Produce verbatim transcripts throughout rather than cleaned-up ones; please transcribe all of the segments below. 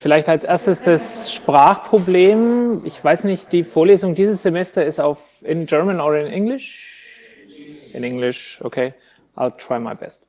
Vielleicht als erstes das Sprachproblem. Ich weiß nicht, die Vorlesung dieses Semester ist auf in German or in English? In English, okay. I'll try my best.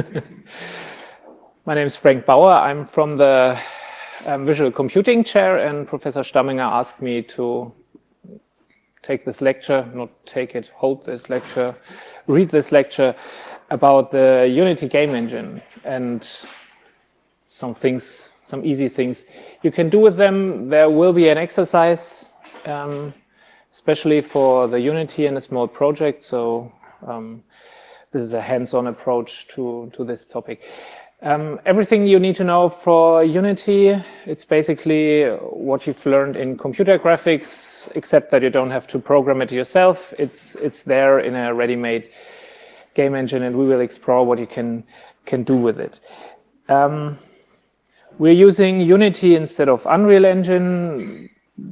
My name is Frank Bauer. I'm from the um, Visual Computing Chair, and Professor Stamminger asked me to take this lecture, not take it, hold this lecture, read this lecture about the Unity game engine and some things, some easy things you can do with them. There will be an exercise, um, especially for the Unity and a small project. So um, this is a hands-on approach to, to this topic. Um, everything you need to know for Unity, it's basically what you've learned in computer graphics, except that you don't have to program it yourself. It's, it's there in a ready-made game engine, and we will explore what you can, can do with it. Um, we're using Unity instead of Unreal Engine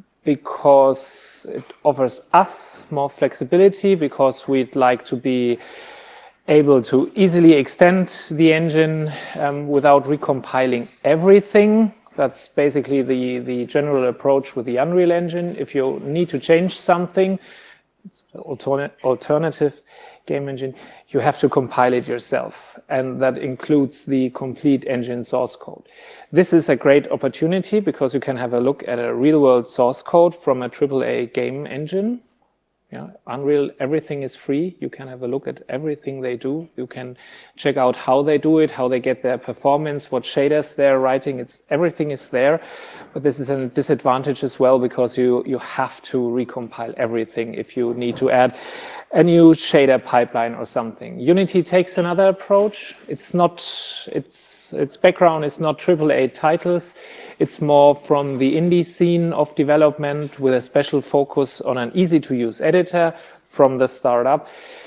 because it offers us more flexibility, because we'd like to be able to easily extend the engine um, without recompiling everything. That's basically the, the general approach with the Unreal Engine. If you need to change something, it's an alternate, alternative game engine, you have to compile it yourself. And that includes the complete engine source code. This is a great opportunity because you can have a look at a real-world source code from a triple A game engine. Yeah, Unreal, everything is free. You can have a look at everything they do. You can check out how they do it, how they get their performance, what shaders they're writing. It's everything is there, but this is a disadvantage as well because you you have to recompile everything if you need to add a new shader pipeline or something. Unity takes another approach. It's not its its background is not triple A titles. It's more from the indie scene of development with a special focus on an easy-to-use editor from the startup.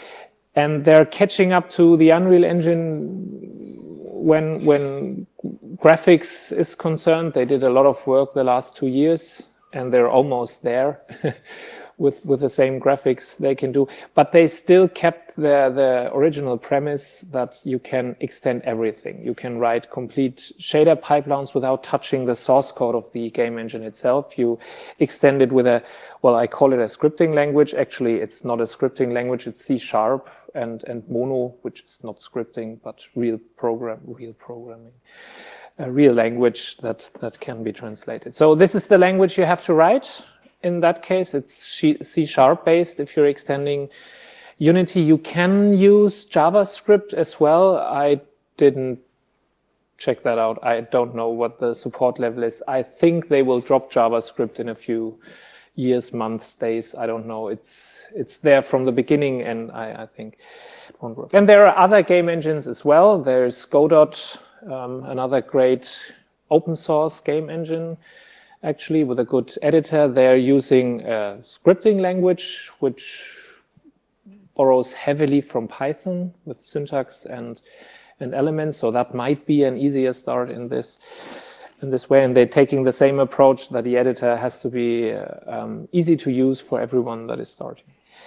And they're catching up to the Unreal Engine when, when graphics is concerned. They did a lot of work the last two years, and they're almost there with, with the same graphics they can do. But they still kept the, the original premise that you can extend everything. You can write complete shader pipelines without touching the source code of the game engine itself. You extend it with a, well, I call it a scripting language. Actually, it's not a scripting language. It's C sharp and, and Mono, which is not scripting, but real program, real programming. A real language that, that can be translated. So this is the language you have to write. In that case, it's C sharp based. If you're extending Unity, you can use JavaScript as well. I didn't check that out. I don't know what the support level is. I think they will drop JavaScript in a few years, months, days. I don't know. It's it's there from the beginning, and I, I think it won't work. And there are other game engines as well. There's Godot, um, another great open source game engine. Actually, with a good editor, they're using a scripting language which borrows heavily from Python with syntax and, and elements. So that might be an easier start in this in this way. And they're taking the same approach that the editor has to be uh, um, easy to use for everyone that is starting.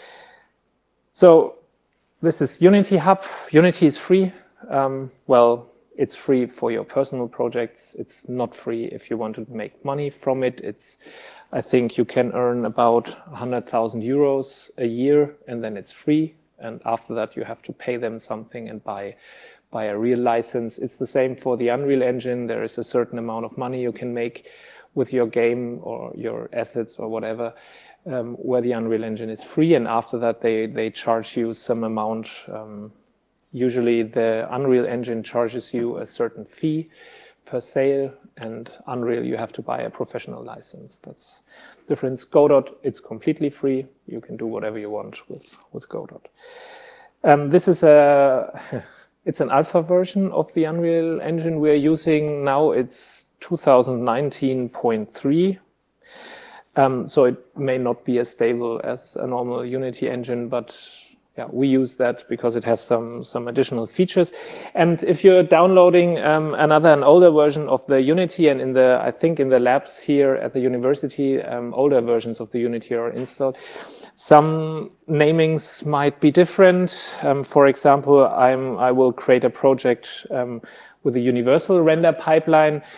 So this is Unity Hub. Unity is free. Um, well. It's free for your personal projects. It's not free if you want to make money from it. It's, I think you can earn about one hundred thousand euros a year, and then it's free. And after that, you have to pay them something and buy, buy a real license. It's the same for the Unreal Engine. There is a certain amount of money you can make with your game or your assets or whatever, um, where the Unreal Engine is free. And after that, they, they charge you some amount. Um, Usually the Unreal Engine charges you a certain fee per sale, and Unreal you have to buy a professional license. That's the difference. Godot, it's completely free. You can do whatever you want with, with Godot. Um, this is a, it's an alpha version of the Unreal Engine we're using now. It's two thousand nineteen point three. Um, so it may not be as stable as a normal Unity engine, but yeah, we use that because it has some some additional features. And if you're downloading um, another, an older version of the Unity, and in the, I think in the labs here at the university, um, older versions of the Unity are installed. Some namings might be different. Um, for example, I'm, I will create a project um, with a universal render pipeline.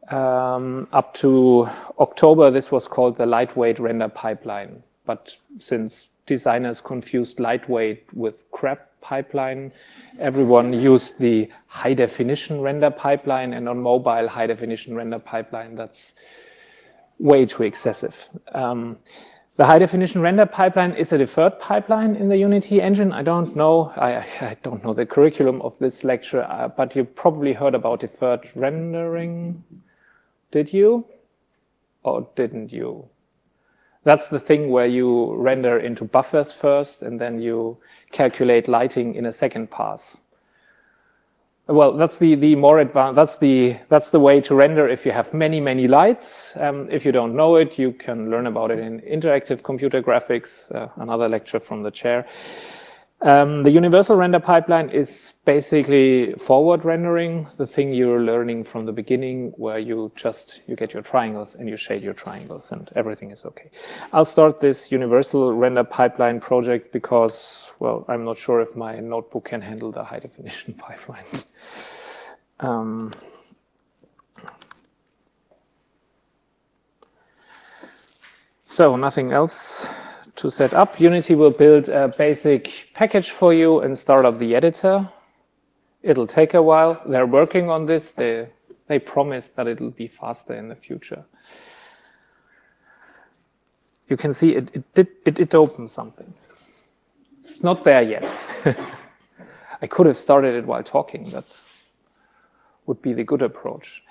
Um, up to October, this was called the lightweight render pipeline. But since designers confused lightweight with crap pipeline, everyone used the high definition render pipeline, and on mobile, high definition render pipeline, that's way too excessive. Um, the high definition render pipeline is a deferred pipeline in the Unity engine. I don't know, I, I don't know the curriculum of this lecture, uh, but you probably heard about deferred rendering. Did you? Or didn't you? That's the thing where you render into buffers first and then you calculate lighting in a second pass. Well, that's the, the more advanced, that's the, that's the way to render if you have many, many lights. Um, if you don't know it, you can learn about it in interactive computer graphics, uh, another lecture from the chair. Um, the universal render pipeline is basically forward rendering, the thing you're learning from the beginning, where you just, you get your triangles and you shade your triangles and everything is okay. I'll start this universal render pipeline project because, well, I'm not sure if my notebook can handle the high definition pipeline. um, so nothing else to set up. Unity will build a basic package for you and start up the editor. It'll take a while. They're working on this. They, they promise that it'll be faster in the future. You can see it, it did it, it opened something. It's not there yet. I could have started it while talking. That would be the good approach.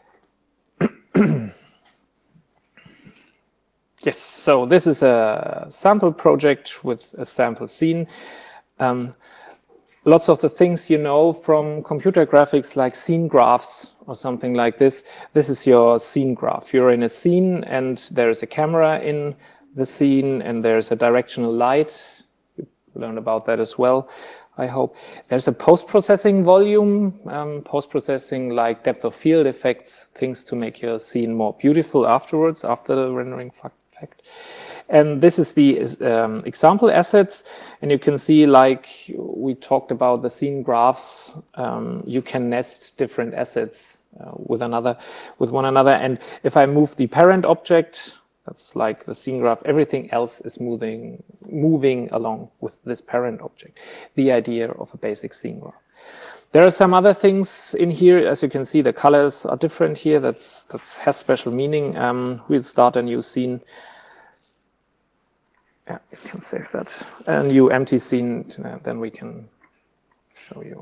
Yes, so this is a sample project with a sample scene. Um, lots of the things you know from computer graphics, like scene graphs or something like this. This is your scene graph. You're in a scene and there's a camera in the scene and there's a directional light. You learned about that as well, I hope. There's a post-processing volume, um, post-processing like depth of field effects, things to make your scene more beautiful afterwards, after the rendering fact. And this is the um, example assets, and you can see, like we talked about the scene graphs, um, you can nest different assets uh, with another, with one another. And if I move the parent object, that's like the scene graph, everything else is moving, moving along with this parent object. The idea of a basic scene graph. There are some other things in here. As you can see, the colors are different here. That's that has special meaning. Um, we'll start a new scene. Yeah, you can save that. A new empty scene, then we can show you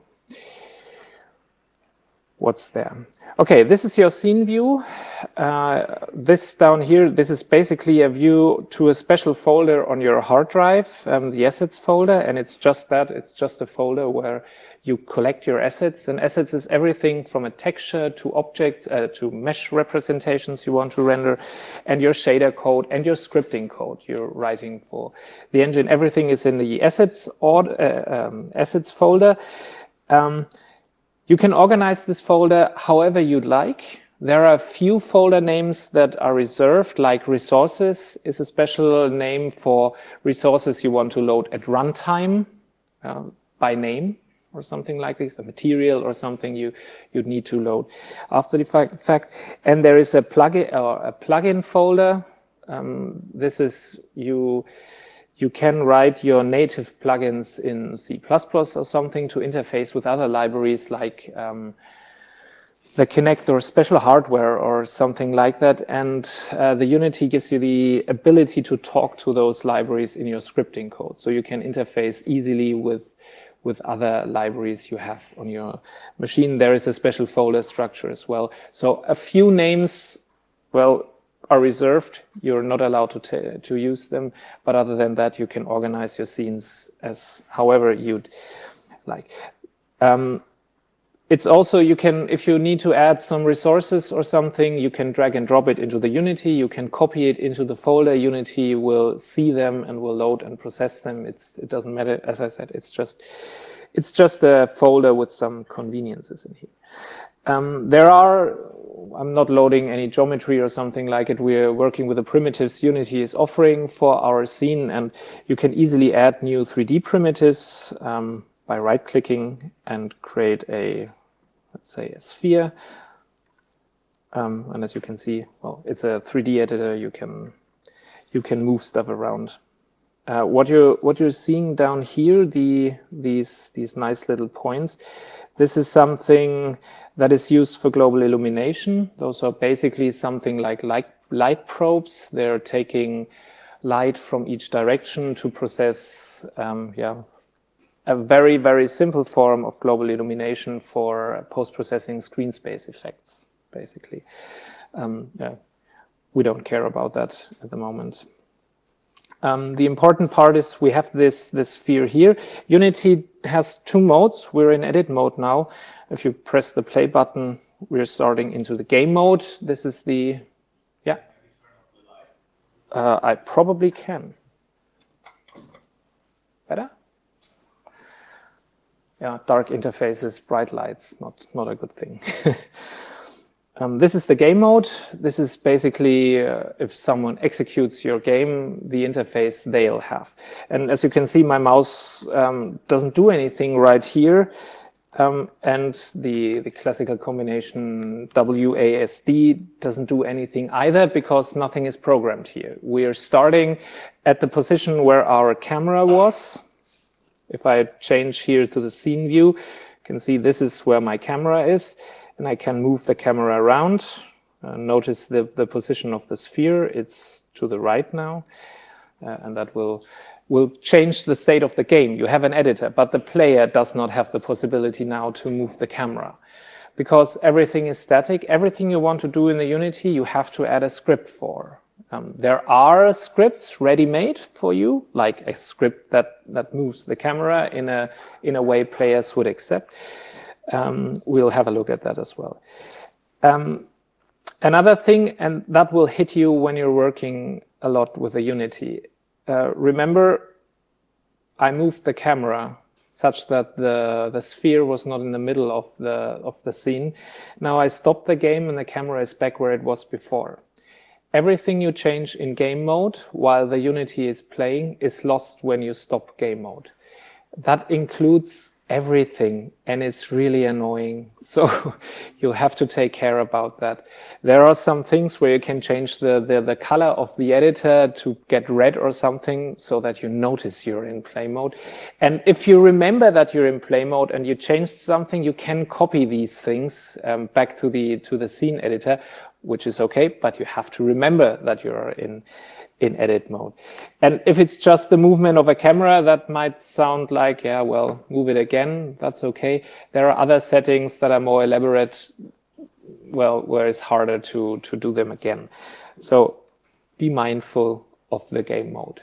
what's there. Okay, this is your scene view. Uh, this down here, this is basically a view to a special folder on your hard drive, um, the assets folder, and it's just that. It's just a folder where you collect your assets, and assets is everything from a texture to objects, uh, to mesh representations you want to render, and your shader code and your scripting code you're writing for the engine. Everything is in the assets or uh, um, assets folder. Um, you can organize this folder however you'd like. There are a few folder names that are reserved, like resources is a special name for resources you want to load at runtime uh, by name, or something like this, a material or something you you need to load after the fact. And there is a plugin or a plugin folder. Um, this is you you can write your native plugins in C plus plus or something to interface with other libraries like um, the Kinect or special hardware or something like that. And uh, the Unity gives you the ability to talk to those libraries in your scripting code, so you can interface easily with with other libraries you have on your machine. There is a special folder structure as well. So a few names, well, are reserved. You're not allowed to, to use them. But other than that, you can organize your scenes as however you'd like. Um, it's also, you can, if you need to add some resources or something, you can drag and drop it into the Unity. You can copy it into the folder. Unity will see them and will load and process them. It's, it doesn't matter. As I said, it's just, it's just a folder with some conveniences in here. Um, there are, I'm not loading any geometry or something like it. We're working with the primitives Unity is offering for our scene, and you can easily add new three D primitives um, by right-clicking and create a, let's say, a sphere. Um, and as you can see, well, it's a three D editor. You can you can move stuff around. Uh, what you're what you're seeing down here, the these these nice little points, this is something that is used for global illumination. Those are basically something like light light probes. They're taking light from each direction to process, um, yeah, a very very simple form of global illumination for post-processing screen space effects. Basically, um, yeah, we don't care about that at the moment. Um, the important part is we have this, this sphere here. Unity has two modes. We're in edit mode now. If you press the play button, we're starting into the game mode. This is the, yeah. Uh, I probably can. Better? Yeah, dark interfaces, bright lights, not, not a good thing. Um, this is the game mode. This is basically uh, if someone executes your game, the interface they'll have. And as you can see, my mouse um, doesn't do anything right here. Um, and the, the classical combination W A S D doesn't do anything either because nothing is programmed here. We are starting at the position where our camera was. If I change here to the scene view, you can see this is where my camera is. And I can move the camera around. Uh, notice the, the position of the sphere. It's to the right now. Uh, and that will, will change the state of the game. You have an editor, but the player does not have the possibility now to move the camera. Because everything is static, everything you want to do in the Unity, you have to add a script for. Um, there are scripts ready-made for you, like a script that, that moves the camera in a, in a way players would accept. Um, we'll have a look at that as well. Um, another thing, and that will hit you when you're working a lot with the Unity. Uh, remember, I moved the camera such that the, the sphere was not in the middle of the, of the scene. Now I stopped the game and the camera is back where it was before. Everything you change in game mode while the Unity is playing is lost when you stop game mode. That includes everything, and it's really annoying. So you have to take care about that. There are some things where you can change the, the, the color of the editor to get red or something so that you notice you're in play mode. And if you remember that you're in play mode and you changed something, you can copy these things um, back to the, to the scene editor, which is okay, but you have to remember that you're in in edit mode. And if it's just the movement of a camera, that might sound like, yeah, well, move it again, that's okay. There are other settings that are more elaborate, well, where it's harder to, to do them again. So be mindful of the game mode.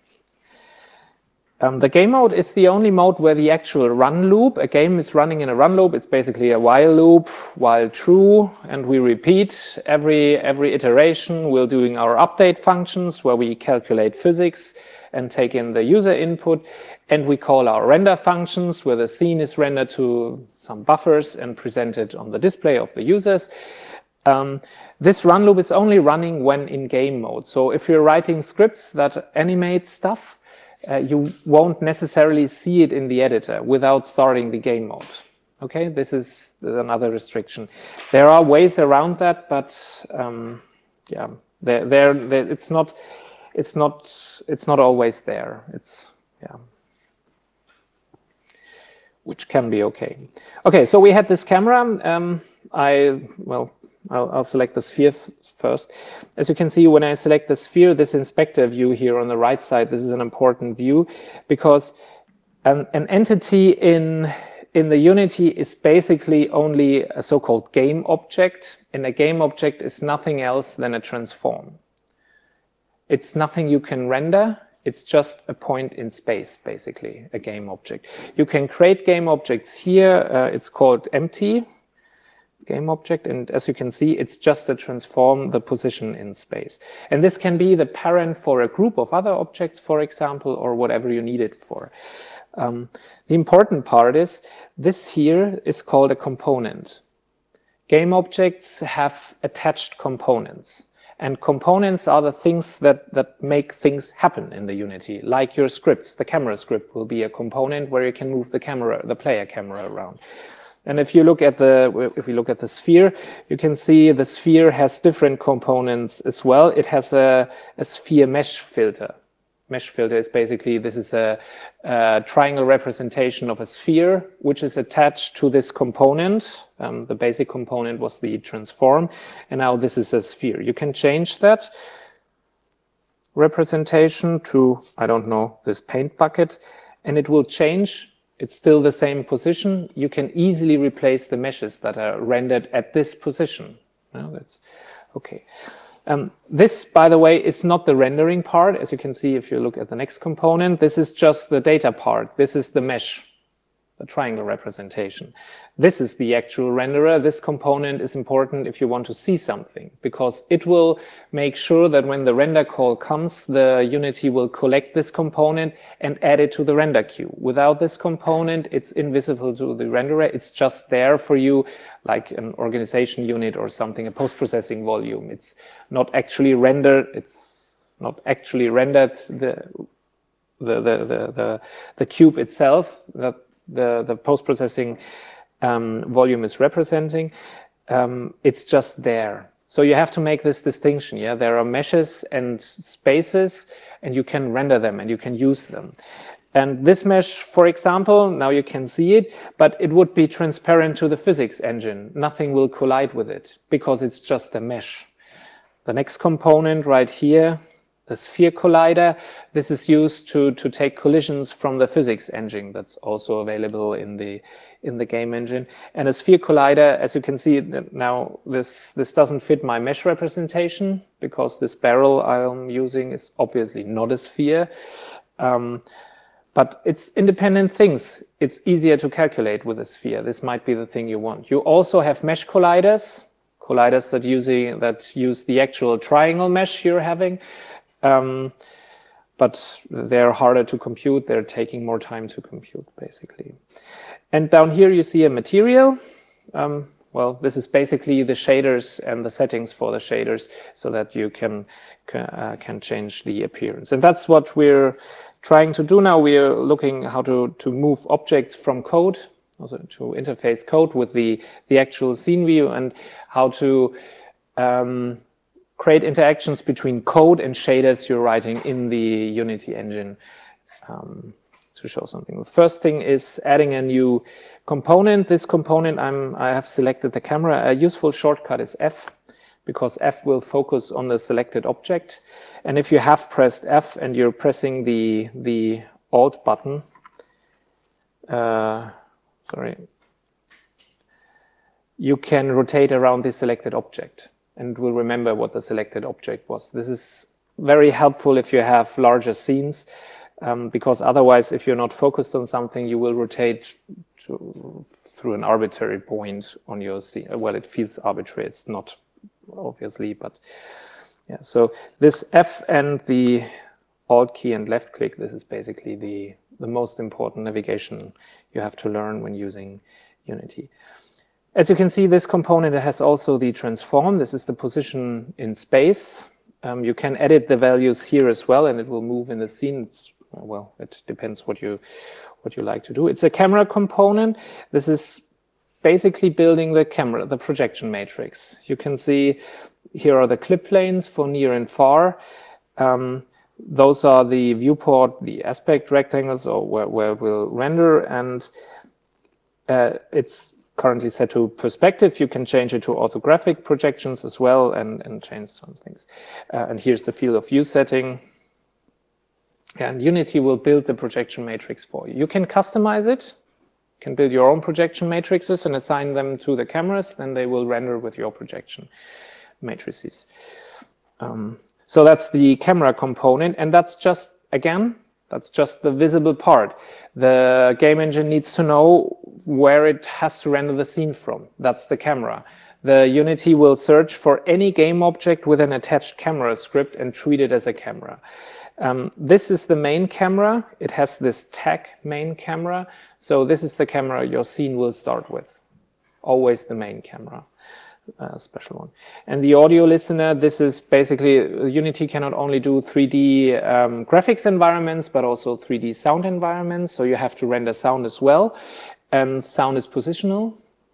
Um, the game mode is the only mode where the actual run loop, a game is running in a run loop, it's basically a while loop, while true, and we repeat every, every iteration. We're doing our update functions where we calculate physics and take in the user input, and we call our render functions where the scene is rendered to some buffers and presented on the display of the users. Um, this run loop is only running when in game mode. So if you're writing scripts that animate stuff, Uh, you won't necessarily see it in the editor without starting the game mode. Okay, this is another restriction. There are ways around that, but um, yeah, they're, they're, they're, it's not, it's not, it's not always there. It's yeah, which can be okay. Okay, so we had this camera. Um, I well. I'll, I'll select the sphere first. As you can see, when I select the sphere, this inspector view here on the right side, this is an important view because an, an entity in, in the Unity is basically only a so-called game object, and a game object is nothing else than a transform. It's nothing you can render. It's just a point in space, basically, a game object. You can create game objects here. Uh, it's called empty. Game object, and as you can see, it's just to transform the position in space. And this can be the parent for a group of other objects, for example, or whatever you need it for. Um, the important part is this here is called a component. Game objects have attached components, and components are the things that, that make things happen in the Unity, like your scripts. The camera script will be a component where you can move the camera, the player camera around. And if you look at the, if we look at the sphere, you can see the sphere has different components as well. It has a, a sphere mesh filter. Mesh filter is basically, this is a, a triangle representation of a sphere, which is attached to this component. Um, the basic component was the transform, and now this is a sphere. You can change that representation to, I don't know, this paint bucket, and it will change. It's still the same position. You can easily replace the meshes that are rendered at this position. No, that's okay. Um, this, by the way, is not the rendering part. As you can see, if you look at the next component, this is just the data part. This is the mesh, the triangle representation. This is the actual renderer. This component is important if you want to see something, because it will make sure that when the render call comes, the Unity will collect this component and add it to the render queue. Without this component, it's invisible to the renderer. It's just there for you, like an organization unit or something, a post-processing volume. It's not actually rendered. It's not actually rendered the the the the the, the cube itself that the the post-processing um, volume is representing. Um, it's just there. So you have to make this distinction. Yeah, there are meshes and spaces, and you can render them and you can use them. And this mesh, for example, now you can see it, but it would be transparent to the physics engine. Nothing will collide with it because it's just a mesh. The next component right here, the sphere collider, this is used to, to take collisions from the physics engine. That's also available in the, in the game engine. And a sphere collider, as you can see now, this, this doesn't fit my mesh representation because this barrel I'm using is obviously not a sphere. Um, But it's independent things. It's easier to calculate with a sphere. This might be the thing you want. You also have mesh colliders, colliders that, using, that use the actual triangle mesh you're having. Um, but they're harder to compute. They're taking more time to compute, basically. And down here you see a material. Um, well, this is basically the shaders and the settings for the shaders so that you can, uh, can change the appearance. And that's what we're trying to do now. We are looking how to, to move objects from code, also to interface code with the, the actual scene view, and how to um, create interactions between code and shaders you're writing in the Unity engine um, to show something. The first thing is adding a new component. This component, I'm, I have selected the camera. A useful shortcut is F, because F will focus on the selected object. And if you have pressed F and you're pressing the, the Alt button, uh, sorry, you can rotate around the selected object and will remember what the selected object was. This is very helpful if you have larger scenes, um, because otherwise, if you're not focused on something, you will rotate to, through an arbitrary point on your scene. Well, it feels arbitrary. It's not, obviously, but yeah. So this F and the Alt key and left click, this is basically the, the most important navigation you have to learn when using Unity. As you can see, this component has also the transform. This is the position in space. Um, you can edit the values here as well, and it will move in the scene. It's, well, it depends what you what you like to do. It's a camera component. This is basically building the camera, the projection matrix. You can see here are the clip planes for near and far. Um, those are the viewport, the aspect rectangles, or where, where it will render, and uh, it's currently set to perspective. You can change it to orthographic projections as well, and, and change some things. Uh, and here's the field of view setting. And Unity will build the projection matrix for you. You can customize it. You can build your own projection matrices and assign them to the cameras, then they will render with your projection matrices. Um, so that's the camera component, and that's just, again, that's just the visible part. The game engine needs to know where it has to render the scene from. That's the camera. The Unity will search for any game object with an attached camera script and treat it as a camera. Um, this is the main camera. It has this tag main camera. So this is the camera your scene will start with. Always the main camera, uh, special one. And the audio listener, this is basically, Unity can not only do three D um, graphics environments, but also three D sound environments. So you have to render sound as well. And sound is positional.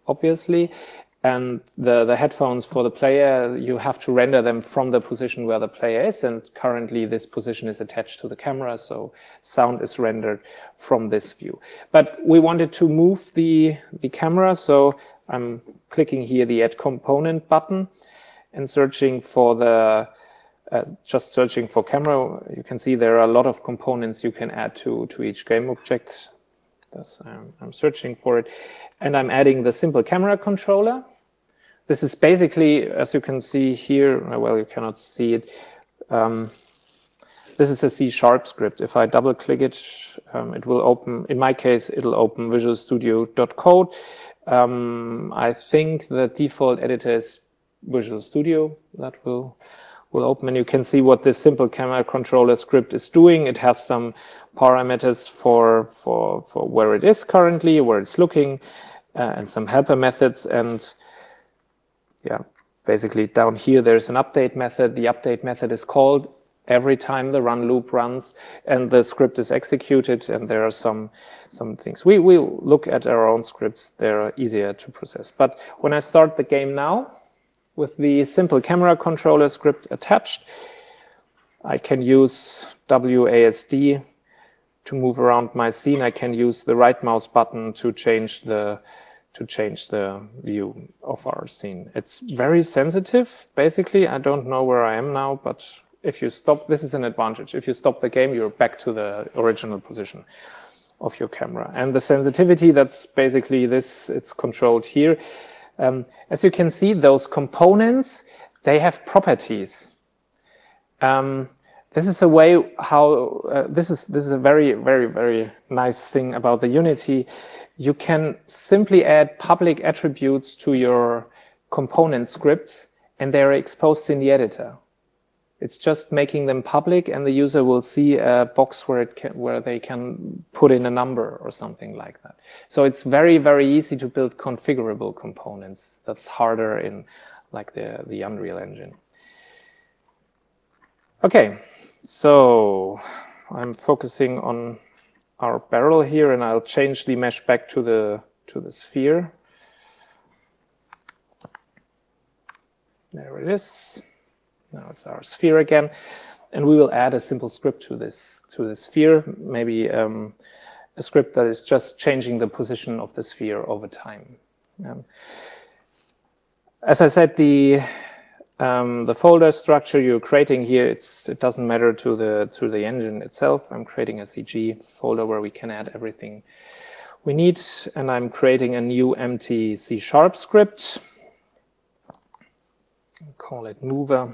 obviously. And the, the headphones for the player, you have to render them from the position where the player is. And currently this position is attached to the camera, so sound is rendered from this view. But we wanted to move the, the camera, so I'm clicking here the Add Component button and searching for the, uh, just searching for camera. You can see there are a lot of components you can add to, to each game object. Thus, I'm, I'm searching for it. And I'm adding the simple camera controller. This is basically, as you can see here, well, you cannot see it. Um, this is a C sharp script. If I double click it, um, it will open, in my case, it'll open Visual Studio dot code. Um, I think the default editor is Visual Studio that will, will open. And you can see what this simple camera controller script is doing. It has some parameters for, for, for where it is currently, where it's looking, uh, and some helper methods. And yeah, basically down here there's an update method. The update method is called every time the run loop runs and the script is executed, and there are some some things. We will look at our own scripts. They're easier to process. But when I start the game now with the simple camera controller script attached, I can use W A S D to move around my scene. I can use the right mouse button to change the to change the view of our scene. It's very sensitive, basically. I don't know where I am now, but if you stop, this is an advantage. If you stop the game, you're back to the original position of your camera. And the sensitivity, that's basically this, it's controlled here. Um, as you can see, those components, they have properties. Um, this is a way how, uh, this is this is a very, very, very nice thing about the Unity. You can simply add public attributes to your component scripts, and they're exposed in the editor. It's just making them public, and the user will see a box where it can, where they can put in a number or something like that. So it's very, very easy to build configurable components. That's harder in like the, the Unreal Engine. Okay, so I'm focusing on our barrel here, and I'll change the mesh back to the to the sphere. There it is. Now it's our sphere again, and we will add a simple script to this to the sphere. Maybe um, a script that is just changing the position of the sphere over time. Um, as I said, the um, the folder structure you're creating here, it's it doesn't matter to the to the engine itself. I'm creating a C G folder where we can add everything we need, and I'm creating a new empty C sharp script. I'll call it mover.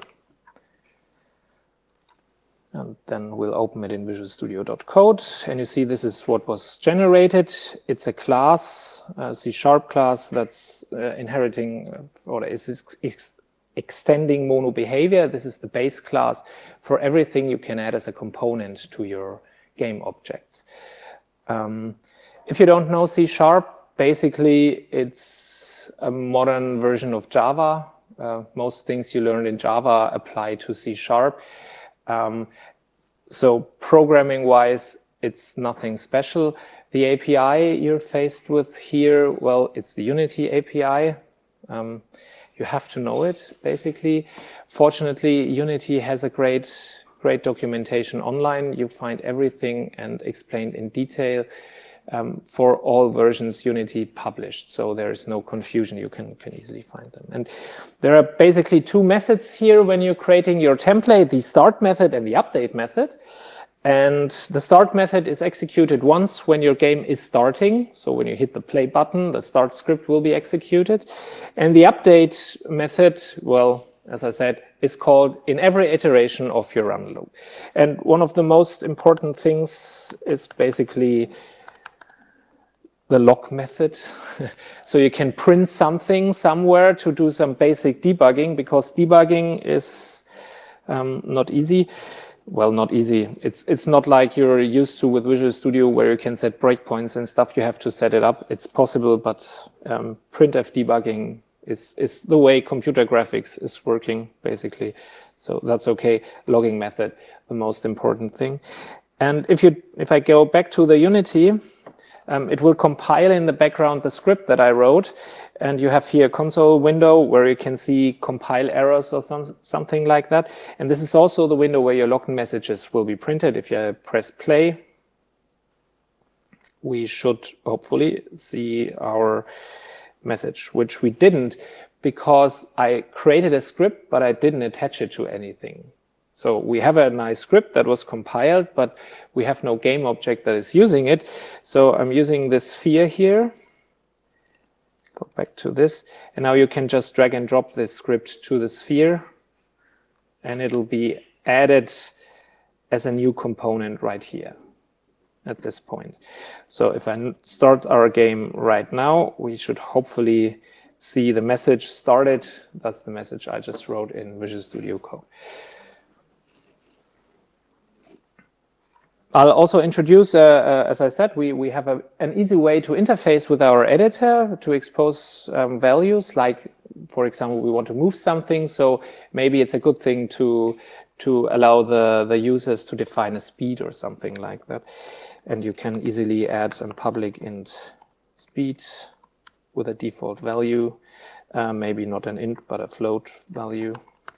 And then we'll open it in Visual Studio dot code. And you see this is what was generated. It's a class, a C sharp class that's uh, inheriting or is ex extending mono behavior. This is the base class for everything you can add as a component to your game objects. Um, if you don't know C sharp, basically it's a modern version of Java. Uh, most things you learned in Java apply to C sharp. Um, so programming-wise, it's nothing special. The A P I you're faced with here, well, it's the Unity A P I. Um, you have to know it, basically. Fortunately, Unity has a great, great documentation online. You find everything and explained in detail um, for all versions Unity published. So there is no confusion. You can, can easily find them. And there are basically two methods here when you're creating your template, the start method and the update method. And the start method is executed once when your game is starting. So when you hit the play button, the start script will be executed. And the update method, well, as I said, is called in every iteration of your run loop. And one of the most important things is basically the log method. So you can print something somewhere to do some basic debugging, because debugging is um, not easy. Well, not easy. It's it's not like you're used to with Visual Studio where you can set breakpoints and stuff. You have to set it up. It's possible, but um, printf debugging is is the way computer graphics is working, basically. So that's okay. Logging method, the most important thing. And if you if I go back to the Unity, Um, it will compile in the background the script that I wrote, and you have here a console window where you can see compile errors or some, something like that. And this is also the window where your login messages will be printed. If you press play, we should hopefully see our message, which we didn't because I created a script, but I didn't attach it to anything. So we have a nice script that was compiled, but we have no game object that is using it. So I'm using this sphere here. Go back to this. And now you can just drag and drop this script to the sphere, and it'll be added as a new component right here at this point. So if I start our game right now, we should hopefully see the message started. That's the message I just wrote in Visual Studio Code. I'll also introduce, uh, uh, as I said, we, we have a, an easy way to interface with our editor to expose um, values, like, for example, we want to move something, so maybe it's a good thing to, to allow the, the users to define a speed or something like that. And you can easily add a public int speed with a default value, uh, maybe not an int, but a float value.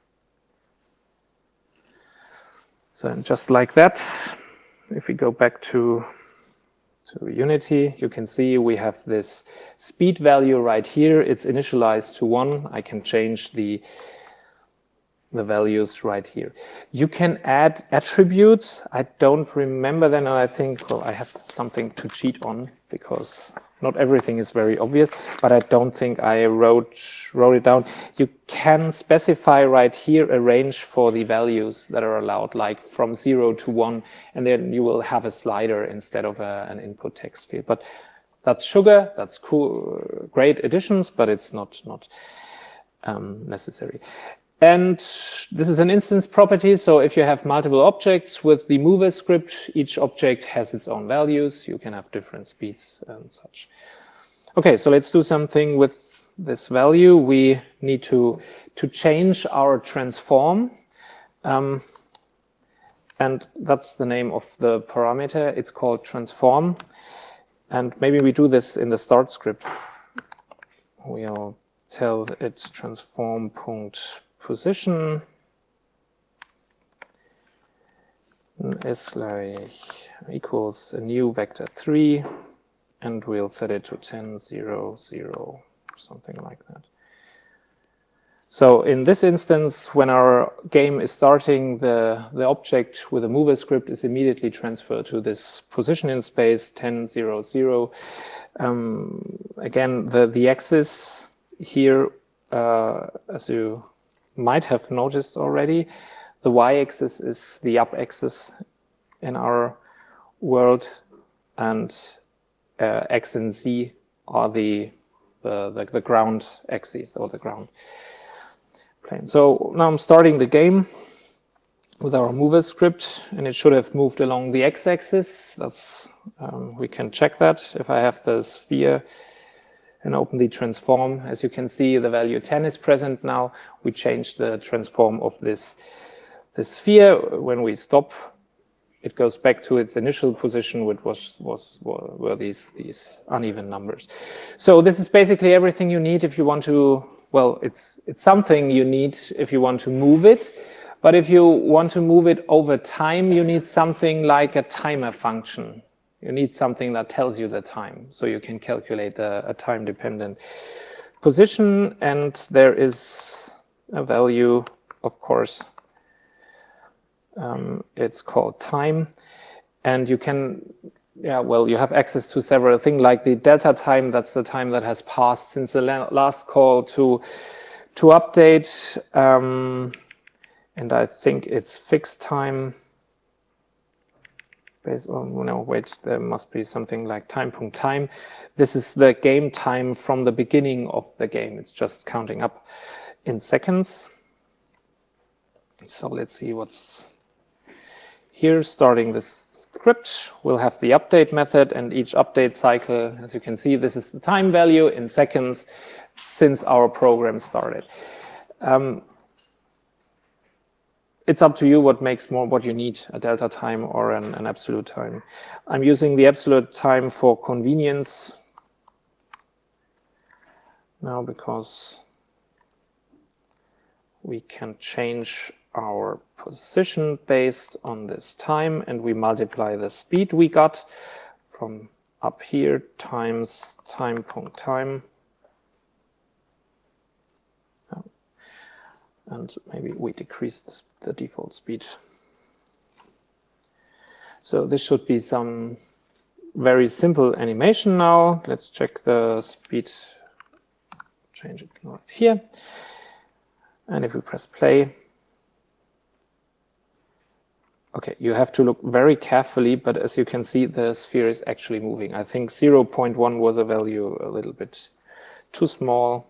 So just like that. If we go back to, to Unity, you can see we have this speed value right here. It's initialized to one. I can change the, the values right here. You can add attributes. I don't remember them, and I think, well, I have something to cheat on because not everything is very obvious, but I don't think I wrote, wrote it down. You can specify right here a range for the values that are allowed, like from zero to one, and then you will have a slider instead of a, an input text field. But that's sugar, that's cool, great additions, but it's not, not um, necessary. And this is an instance property, so if you have multiple objects with the mover script, each object has its own values. You can have different speeds and such. Okay, so let's do something with this value. We need to, to change our transform. Um, and that's the name of the parameter. It's called transform. And maybe we do this in the start script. We'll tell it transform punct position is like equals a new vector three, and we'll set it to ten, zero, zero, or something like that. So in this instance, when our game is starting, the, the object with the mover script is immediately transferred to this position in space, ten, zero, zero. Um, again, the, the axis here, uh, as you might have noticed already, the y-axis is the up axis in our world, and uh, x and z are the, the, the, the ground axes, or the ground plane. So now I'm starting the game with our mover script, and it should have moved along the x-axis. That's um, we can check that if I have the sphere and open the transform. As you can see, the value ten is present now. We changed the transform of this, this sphere. When we stop, it goes back to its initial position, which was, was were these, these uneven numbers. So this is basically everything you need if you want to, well, it's, it's something you need if you want to move it. But if you want to move it over time, you need something like a timer function. You need something that tells you the time, so you can calculate a, a time-dependent position, and there is a value, of course. Um, it's called time, and you can, yeah, well, you have access to several things, like the delta time. That's the time that has passed since the last call to to update, um, and I think it's fixed time. Oh, no, wait, there must be something like time punct time. This is the game time from the beginning of the game. It's just counting up in seconds. So let's see what's here. Starting this script, we'll have the update method, and each update cycle, as you can see, this is the time value in seconds since our program started. Um, it's up to you what makes more, what you need, a delta time or an, an absolute time. I'm using the absolute time for convenience now because we can change our position based on this time, and we multiply the speed we got from up here times time point time. And maybe we decrease this, the default speed. So this should be some very simple animation now. Let's check the speed, change it right here. And if we press play, okay, you have to look very carefully, but as you can see, the sphere is actually moving. I think zero point one was a value a little bit too small.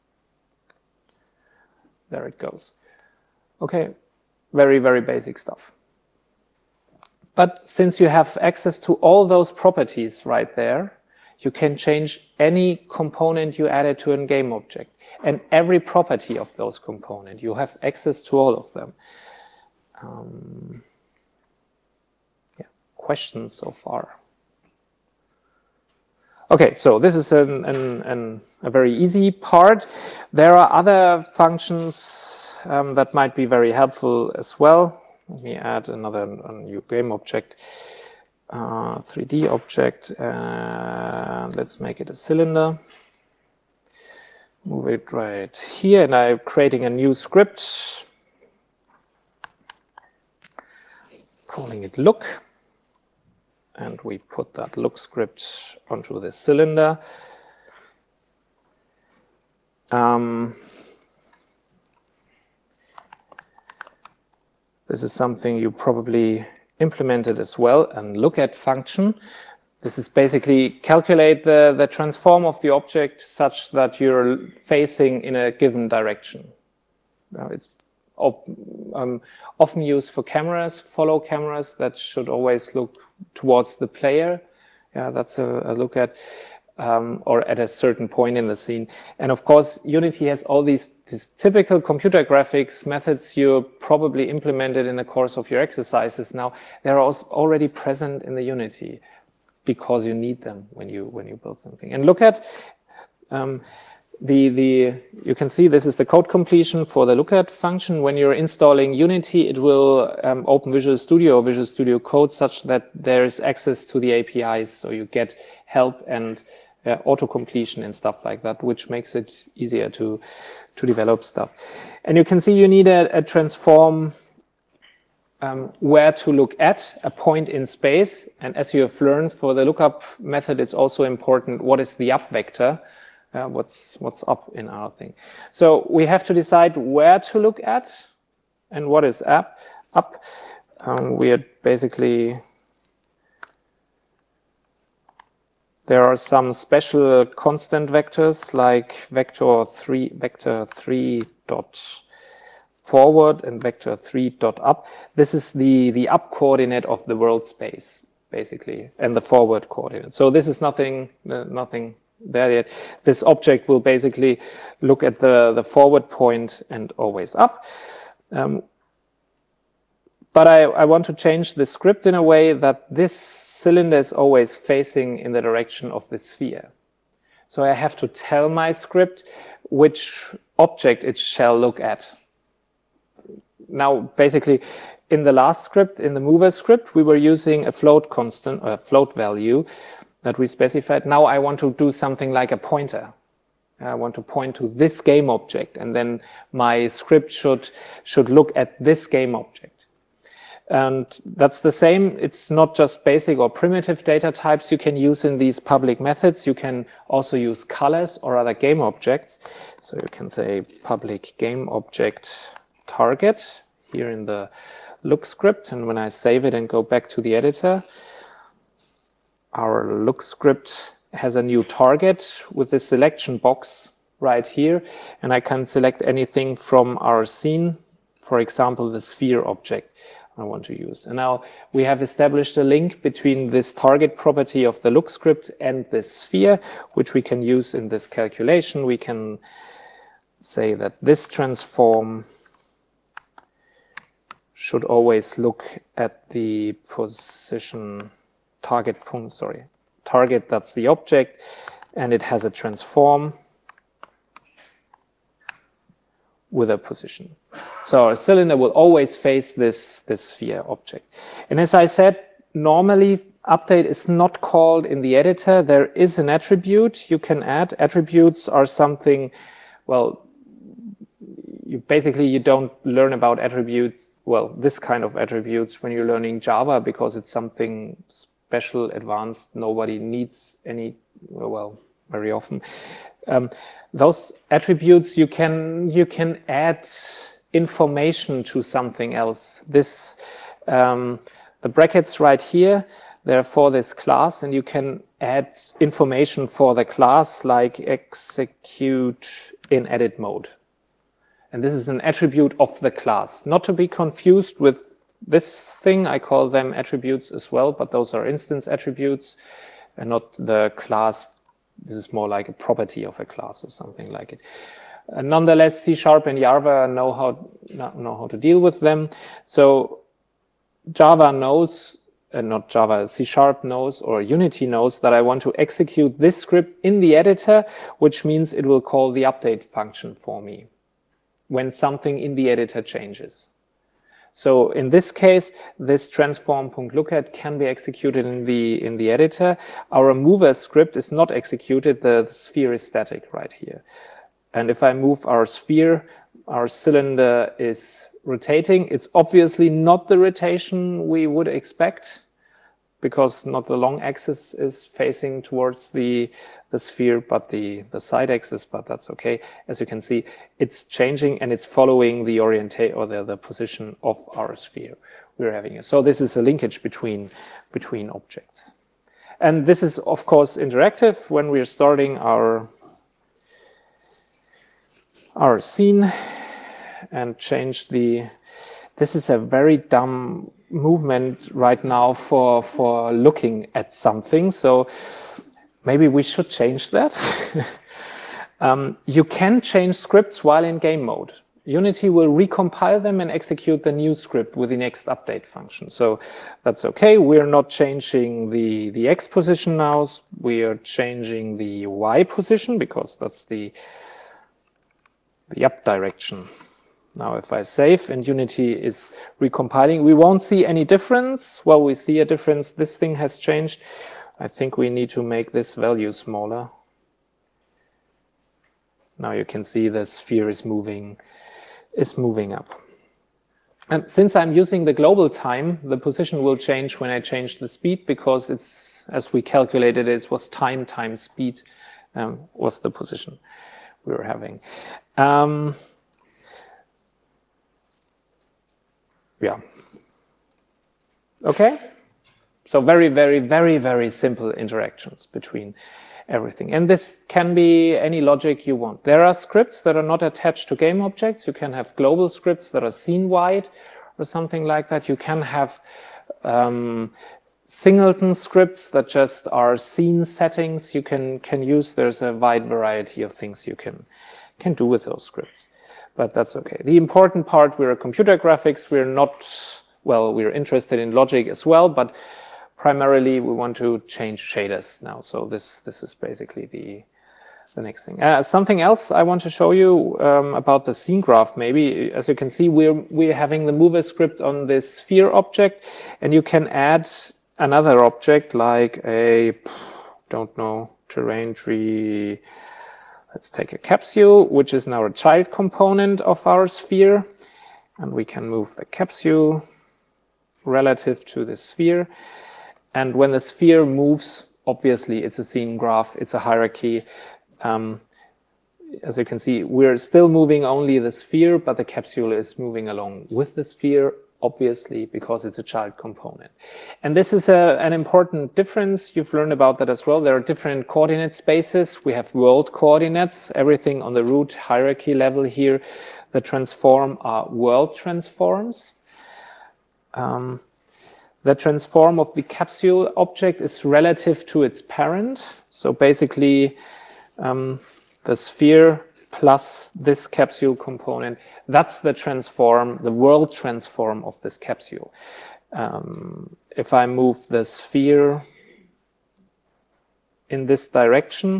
There it goes. Okay, very, very basic stuff. But since you have access to all those properties right there, you can change any component you added to a game object. And every property of those components, you have access to all of them. Um, yeah, questions so far? Okay, so this is an, an, an, a very easy part. There are other functions um, that might be very helpful as well. Let me add another a new game object, uh, three D object, and let's make it a cylinder. Move it right here, and I'm creating a new script, calling it look. And we put that look script onto this cylinder. Um, this is something you probably implemented as well, and look at function. This is basically calculate the, the transform of the object such that you're facing in a given direction. Now it's op um, often used for cameras, follow cameras that should always look towards the player. Yeah, that's a, a look at, um, or at a certain point in the scene. And of course, Unity has all these, these typical computer graphics methods you probably implemented in the course of your exercises now. They're also already present in the Unity because you need them when you when you build something. And look at um, The, the, you can see this is the code completion for the lookat function. When you're installing Unity, it will um, open Visual Studio or Visual Studio Code such that there is access to the A P Is, so you get help and uh, auto-completion and stuff like that, which makes it easier to, to develop stuff. And you can see you need a, a transform um, where to look at, a point in space. And as you have learned for the lookup method, it's also important what is the up vector. Uh, what's what's up in our thing. So we have to decide where to look at and what is up. Up. Um, we are basically, there are some special constant vectors like vector three, vector three dot forward and vector three dot up. This is the the up coordinate of the world space basically, and the forward coordinate. So this is nothing uh, nothing. there yet. This object will basically look at the, the forward point and always up. Um, but I, I want to change the script in a way that this cylinder is always facing in the direction of the sphere. So I have to tell my script which object it shall look at. Now, basically, in the last script, in the mover script, we were using a float constant, a float value, that we specified. Now I want to do something like a pointer. I want to point to this game object, and then my script should should look at this game object. And that's the same. It's not just basic or primitive data types you can use in these public methods. You can also use colors or other game objects. So you can say public game object target here in the look script. And when I save it and go back to the editor, our look script has a new target with the selection box right here, and I can select anything from our scene, for example, the sphere object I want to use. And now we have established a link between this target property of the look script and this sphere, which we can use in this calculation. We can say that this transform should always look at the position target point, sorry, target, that's the object, and it has a transform with a position. So our cylinder will always face this, this sphere object. And as I said, normally update is not called in the editor. There is an attribute you can add. Attributes are something, well, you basically you don't learn about attributes, well, this kind of attributes when you're learning Java, because it's something special, advanced, nobody needs any, well, very often. Um, those attributes, you can you can add information to something else. This um, the brackets right here, they're for this class, and you can add information for the class, like execute in edit mode. And this is an attribute of the class, not to be confused with this thing. I call them attributes as well, but those are instance attributes and not the class. This is more like a property of a class or something like it. Uh, nonetheless, C Sharp and Java know how know how to deal with them. So Java knows, uh, not Java, C Sharp knows, or Unity knows that I want to execute this script in the editor, which means it will call the update function for me when something in the editor changes. So in this case, this transform.lookat can be executed in the in the editor. Our mover script is not executed. The, the sphere is static right here. And if I move our sphere, our cylinder is rotating. It's obviously not the rotation we would expect, because not the long axis is facing towards the the sphere, but the the side axis. But that's okay. As you can see, it's changing and it's following the orientation or the the position of our sphere we're having. So this is a linkage between between objects, and this is of course interactive when we're starting our our scene and change the. This is a very dumb movement right now for for looking at something, so maybe we should change that. um, you can change scripts while in game mode. Unity will recompile them and execute the new script with the next update function, so that's okay. We're not changing the the X position now, we are changing the Y position, because that's the the up direction. Now, if I save and Unity is recompiling, we won't see any difference. Well, we see a difference. This thing has changed. I think we need to make this value smaller. Now you can see the sphere is moving, is moving up. And since I'm using the global time, the position will change when I change the speed, because it's, as we calculated, it was time times speed um, was the position we were having. Um, Yeah. Okay. So very, very, very, very simple interactions between everything. And this can be any logic you want. There are scripts that are not attached to game objects. You can have global scripts that are scene-wide or something like that. You can have um, singleton scripts that just are scene settings you can, can use. There's a wide variety of things you can, can do with those scripts. But that's okay. The important part, we're computer graphics. We're not, well, we're interested in logic as well, but primarily we want to change shaders now. So this this is basically the the next thing. Uh, something else I want to show you um, about the scene graph. Maybe, as you can see, we're we're having the mover script on this sphere object, and you can add another object like a, don't know, terrain tree. Let's take a capsule, which is now a child component of our sphere, and we can move the capsule relative to the sphere. And when the sphere moves, obviously it's a scene graph, it's a hierarchy. Um, as you can see, we're still moving only the sphere, but the capsule is moving along with the sphere, obviously, because it's a child component. And this is a, an important difference. You've learned about that as well. There are different coordinate spaces. We have world coordinates, everything on the root hierarchy level here. The transform are world transforms. Um, the transform of the capsule object is relative to its parent. So basically, um, the sphere plus this capsule component. That's the transform, the world transform of this capsule. Um, if I move the sphere in this direction,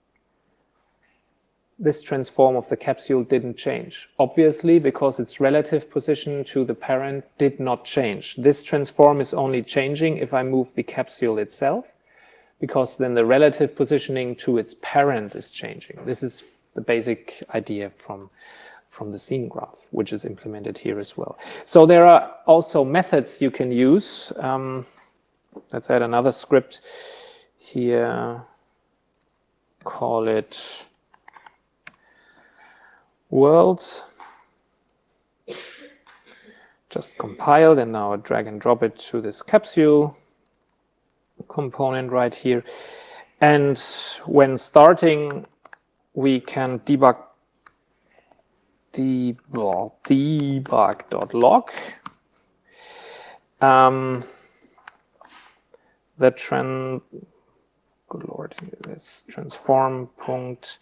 this transform of the capsule didn't change. Obviously, because its relative position to the parent did not change. This transform is only changing if I move the capsule itself, because then the relative positioning to its parent is changing. This is the basic idea from, from the scene graph, which is implemented here as well. So there are also methods you can use. Um, let's add another script here. Call it world. Just compiled, and now I drag and drop it to this capsule component right here. And when starting, we can debug debug debug.log. Um, the trend, good lord, this transform point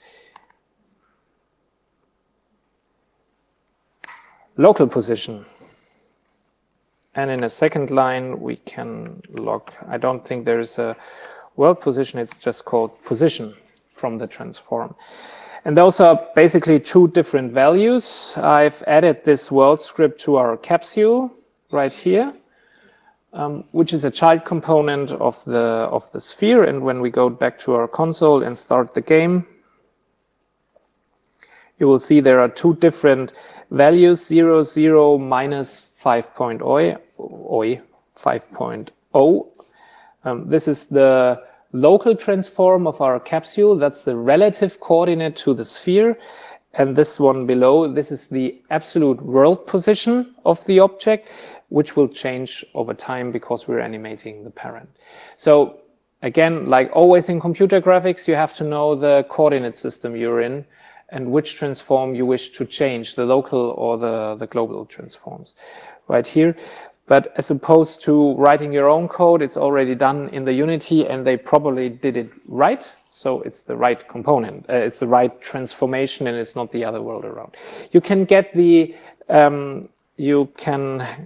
local position. And in a second line, we can log, I don't think there is a world position, it's just called position from the transform. And those are basically two different values. I've added this world script to our capsule right here, um, which is a child component of the, of the sphere. And when we go back to our console and start the game, you will see there are two different values, zero, zero, minus five point zero, five point zero. Um, this is the local transform of our capsule. That's the relative coordinate to the sphere. And this one below, this is the absolute world position of the object, which will change over time because we're animating the parent. So again, like always in computer graphics, you have to know the coordinate system you're in and which transform you wish to change, the local or the, the global transforms right here. But as opposed to writing your own code, it's already done in the Unity and they probably did it right. So it's the right component, uh, it's the right transformation and it's not the other world around. You can get the, um, you can,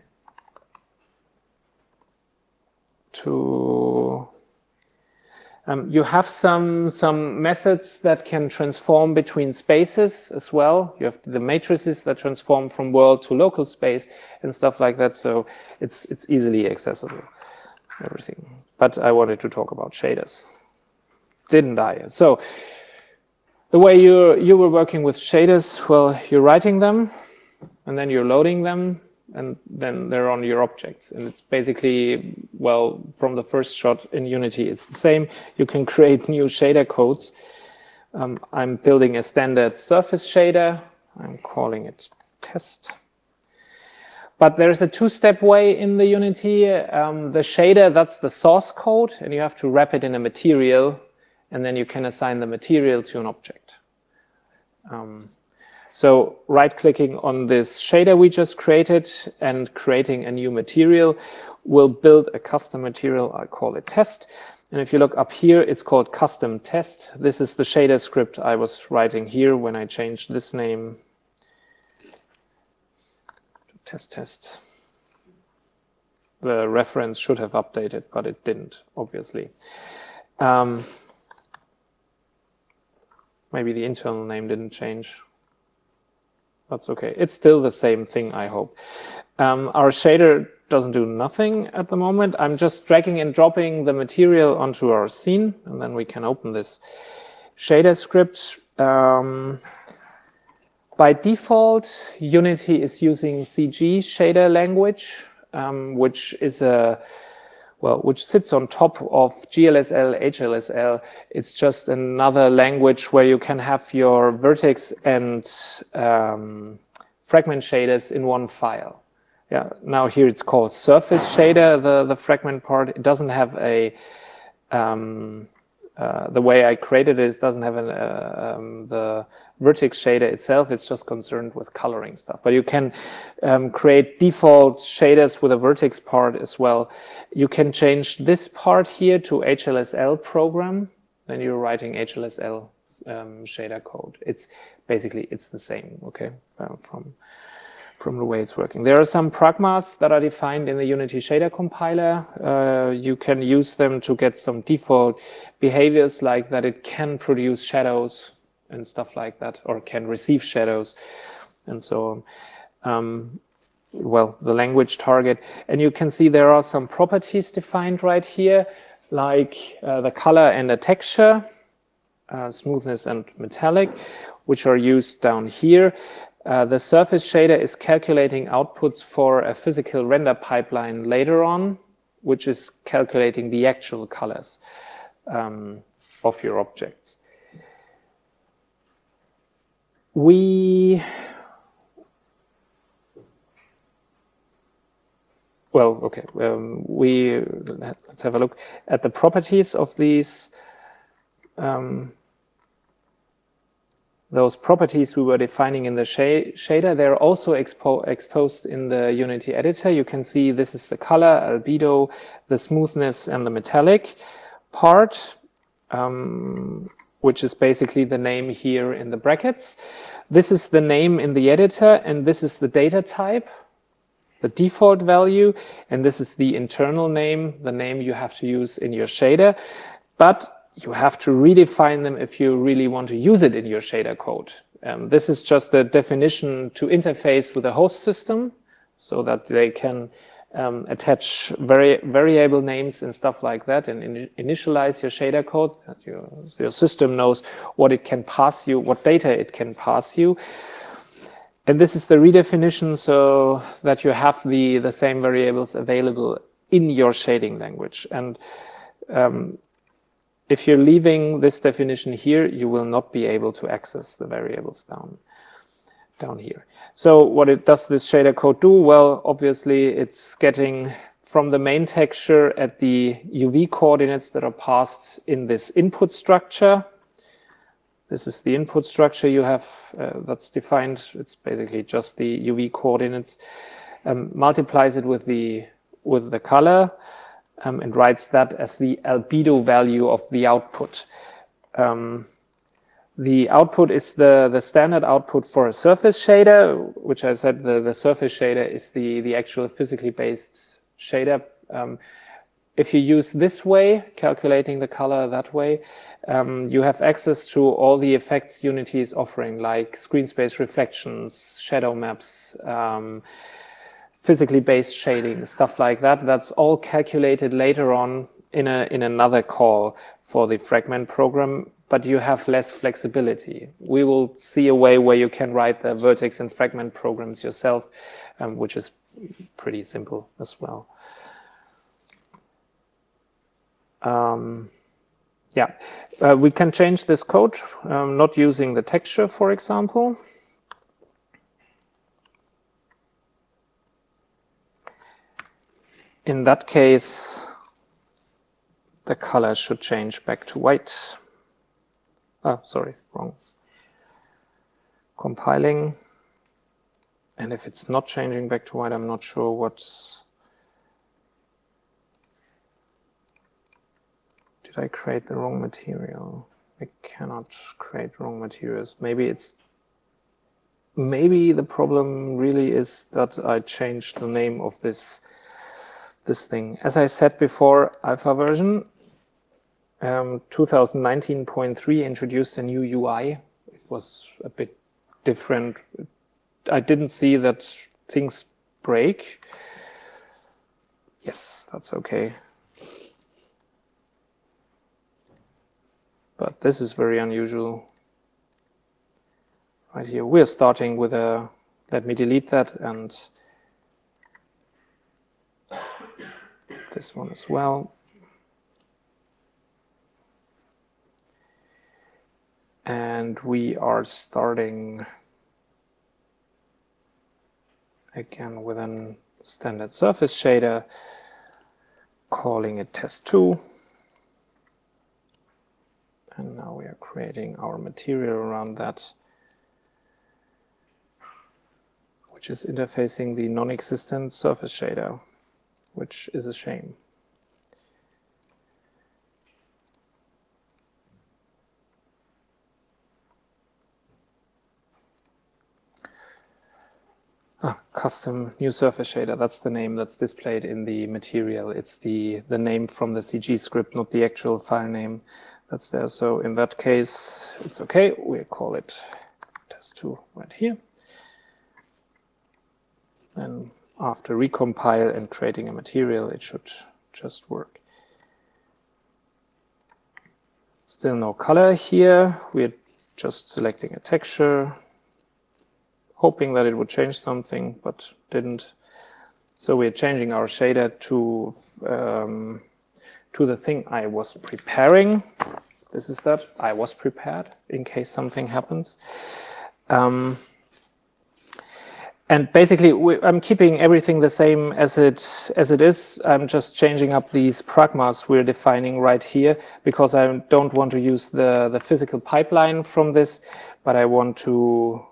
to, Um, you have some, some methods that can transform between spaces as well. You have the matrices that transform from world to local space and stuff like that. So it's, it's easily accessible, everything. But I wanted to talk about shaders, didn't I? So the way you, you were working with shaders, well, you're writing them and then you're loading them, and then they're on your objects. And it's basically, well, from the first shot in Unity, it's the same. You can create new shader codes. Um, I'm building a standard surface shader. I'm calling it test. But there's a two-step way in the Unity. Um, the shader, that's the source code, and you have to wrap it in a material, and then you can assign the material to an object. Um, So right-clicking on this shader we just created and creating a new material will build a custom material. I call it test. And if you look up here, it's called custom test. This is the shader script I was writing here when I changed this name to test test. The reference should have updated, but it didn't, obviously. Um, maybe the internal name didn't change. That's okay. It's still the same thing, I hope. Um, our shader doesn't do nothing at the moment. I'm just dragging and dropping the material onto our scene, and then we can open this shader script. Um, by default, Unity is using C G shader language, um, which is a well, which sits on top of G L S L, H L S L. It's just another language where you can have your vertex and um, fragment shaders in one file. Yeah, now here it's called surface shader, the, the fragment part. It doesn't have a, um, uh, the way I created it, it doesn't have an, uh, um, the vertex shader itself. It's just concerned with coloring stuff. But you can um, create default shaders with a vertex part as well. You can change this part here to H L S L program. Then you're writing H L S L um, shader code. It's basically, it's the same, okay, uh, from, from the way it's working. There are some pragmas that are defined in the Unity shader compiler. Uh, you can use them to get some default behaviors, like that it can produce shadows and stuff like that, or can receive shadows and so on. Um, well, the language target. And you can see there are some properties defined right here, like uh, the color and the texture, uh, smoothness and metallic, which are used down here. Uh, the surface shader is calculating outputs for a physical render pipeline later on, which is calculating the actual colors um, of your objects. We Well, okay, um, we, let's have a look at the properties of these, um, those properties we were defining in the sh shader. They're also expo exposed in the Unity editor. You can see this is the color, albedo, the smoothness, and the metallic part, um, which is basically the name here in the brackets. This is the name in the editor, and this is the data type, the default value, and this is the internal name, the name you have to use in your shader, but you have to redefine them if you really want to use it in your shader code. Um, this is just a definition to interface with the host system so that they can um, attach vari variable names and stuff like that, and in initialize your shader code, that your, so your system knows what it can pass you, what data it can pass you. And this is the redefinition so that you have the, the same variables available in your shading language. And um, if you're leaving this definition here, you will not be able to access the variables down, down here. So what it does this shader code do? Well, obviously it's getting from the main texture at the U V coordinates that are passed in this input structure. This is the input structure you have uh, that's defined. It's basically just the U V coordinates. Um, multiplies it with the with the color um, and writes that as the albedo value of the output. Um, the output is the the standard output for a surface shader, which I said the the surface shader is the the actual physically based shader. Um, If you use this way, calculating the color that way, um, you have access to all the effects Unity is offering, like screen space reflections, shadow maps, um, physically based shading, stuff like that. That's all calculated later on in a in another call for the fragment program, but you have less flexibility. We will see a way where you can write the vertex and fragment programs yourself, um, which is pretty simple as well. Um, yeah, uh, we can change this code, um, not using the texture, for example. In that case, the color should change back to white. Oh, sorry, wrong. Compiling. And if it's not changing back to white, I'm not sure what's... Did I create the wrong material? I cannot create wrong materials. Maybe it's... Maybe the problem really is that I changed the name of this, this thing. As I said before, alpha version um, two thousand nineteen point three introduced a new U I. It was a bit different. I didn't see that things break. Yes, that's okay. But this is very unusual. Right here, we're starting with a, let me delete that, and this one as well. And we are starting again with a standard surface shader, calling it test two. And now we are creating our material around that, which is interfacing the non-existent surface shader, which is a shame. custom new surface shader. That's the name that's displayed in the material. It's the, the name from the C G script, not the actual file name that's there. So in that case, it's okay. We call it test two right here. And after recompile and creating a material, it should just work. Still no color here. We're just selecting a texture, hoping that it would change something, but didn't. So we're changing our shader to um, to the thing I was preparing. This is that I was prepared in case something happens. Um, and basically, we, I'm keeping everything the same as it as it is. I'm just changing up these pragmas we're defining right here because I don't want to use the the physical pipeline from this, but I want to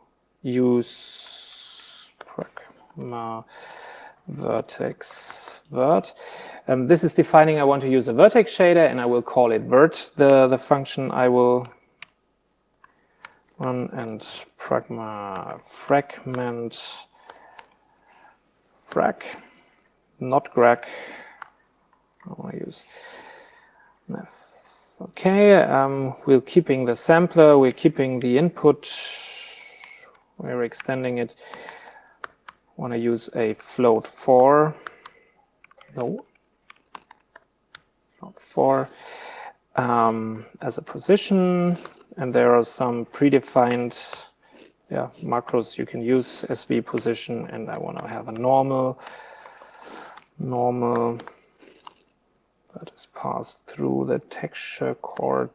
use pragma vertex vert. Um, this is defining I want to use a vertex shader, and I will call it vert, the, the function I will run, and pragma fragment frag, not grag. I want to use no. Okay, um, we're keeping the sampler, we're keeping the input, we're extending it. Want to use a float four. No. Float four um, as a position, and there are some predefined yeah, macros you can use, S V position, and I want to have a normal, normal that is passed through the texture chord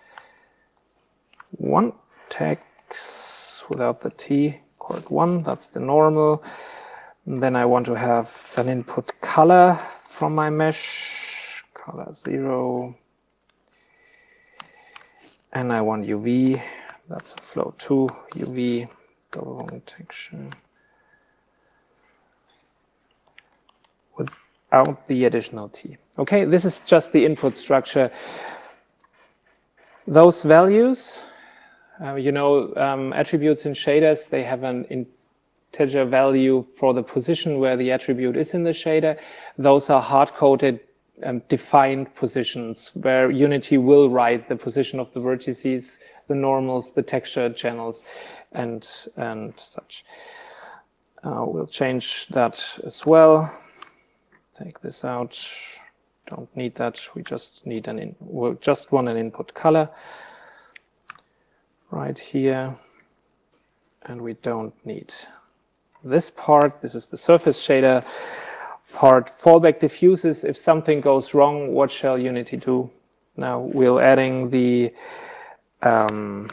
one text without the T, chord one, that's the normal. And then I want to have an input color from my mesh, color zero. And I want U V, that's a flow two, U V, double wrong texture. Without the additional T. Okay, this is just the input structure. Those values, uh, you know, um, attributes in shaders, they have an integer value for the position where the attribute is in the shader. Those are hard-coded um, defined positions where Unity will write the position of the vertices, the normals, the texture channels, and, and such. Uh, we'll change that as well. Take this out. Don't need that. We just need an in, we'll just want an input color right here, and we don't need this part. This is the surface shader part. Fallback diffuses. If something goes wrong, what shall Unity do? Now we're adding the um,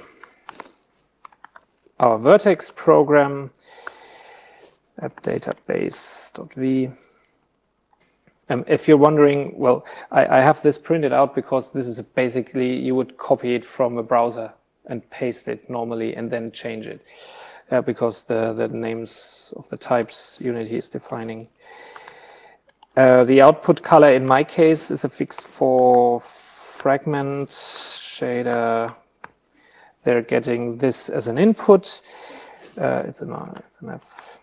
our vertex program app database.v. Um, if you're wondering, well, I, I have this printed out because this is basically, you would copy it from a browser and paste it normally and then change it uh, because the, the names of the types Unity is defining. Uh, the output color in my case is affixed for fragment shader. They're getting this as an input. Uh, it's an it's an F.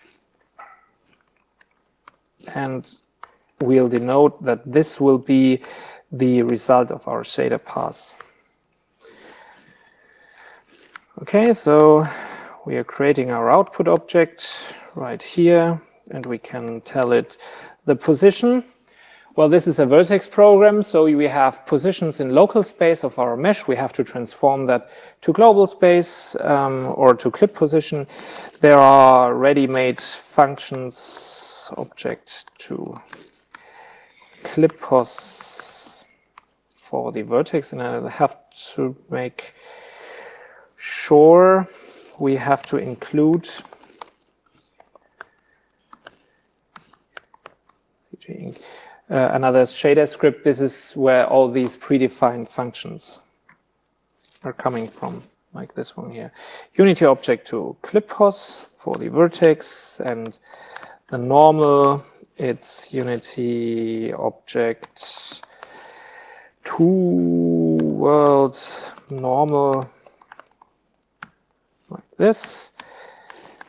And we'll denote that this will be the result of our shader pass. Okay, so we are creating our output object right here, and we can tell it the position. Well, this is a vertex program, so we have positions in local space of our mesh. We have to transform that to global space um, or to clip position. There are ready-made functions object to clip pos for the vertex, and I have to make sure we have to include C G Inc. Uh, another shader script. This is where all these predefined functions are coming from, like this one here. Unity object to clip pos for the vertex, and the normal, it's Unity object to world normal, like this.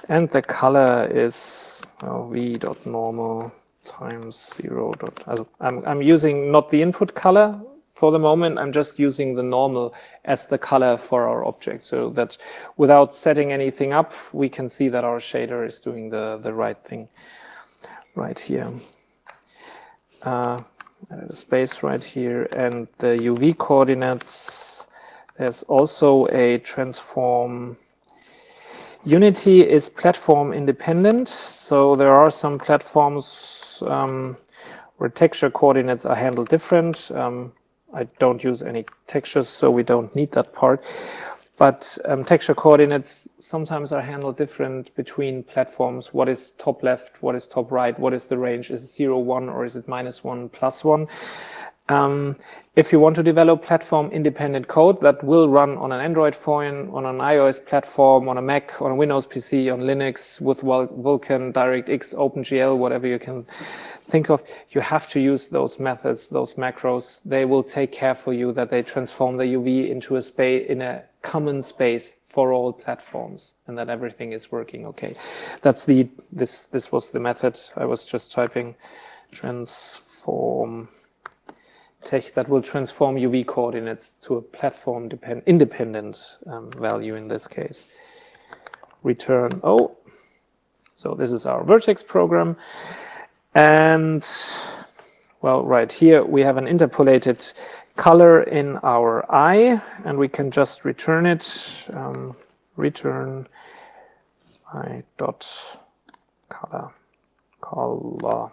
And the color is oh, v dot normal times zero dot. Also, I'm, I'm using not the input color for the moment. I'm just using the normal as the color for our object, so that without setting anything up, we can see that our shader is doing the, the right thing right here. Uh, add a space right here, and the U V coordinates, there's also a transform. Unity is platform independent, so there are some platforms um, where texture coordinates are handled different. Um, I don't use any textures, so we don't need that part. But um, texture coordinates sometimes are handled different between platforms. What is top left? What is top right? What is the range? Is it zero, one, or is it minus one, plus one? Um, if you want to develop platform-independent code that will run on an Android phone, on an iOS platform, on a Mac, on a Windows P C, on Linux, with Vulkan, DirectX, OpenGL, whatever you can think of, you have to use those methods, those macros. They will take care for you that they transform the U V into a space, in a common space for all platforms, and that everything is working okay. That's the this this was the method I was just typing. Transform tech that will transform U V coordinates to a platform depend independent um, value in this case. Return O. So this is our vertex program. And well, right here we have an interpolated color in our eye, and we can just return it. Um, return eye dot color color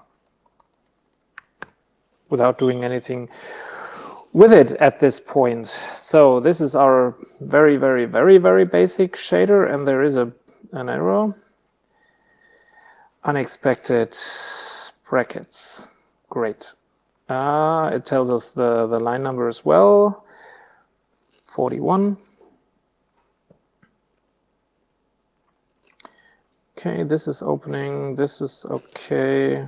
without doing anything with it at this point. So this is our very, very, very, very basic shader, and there is a an error. Unexpected brackets. Great. Uh, it tells us the, the line number as well. forty-one. Okay, this is opening. This is okay.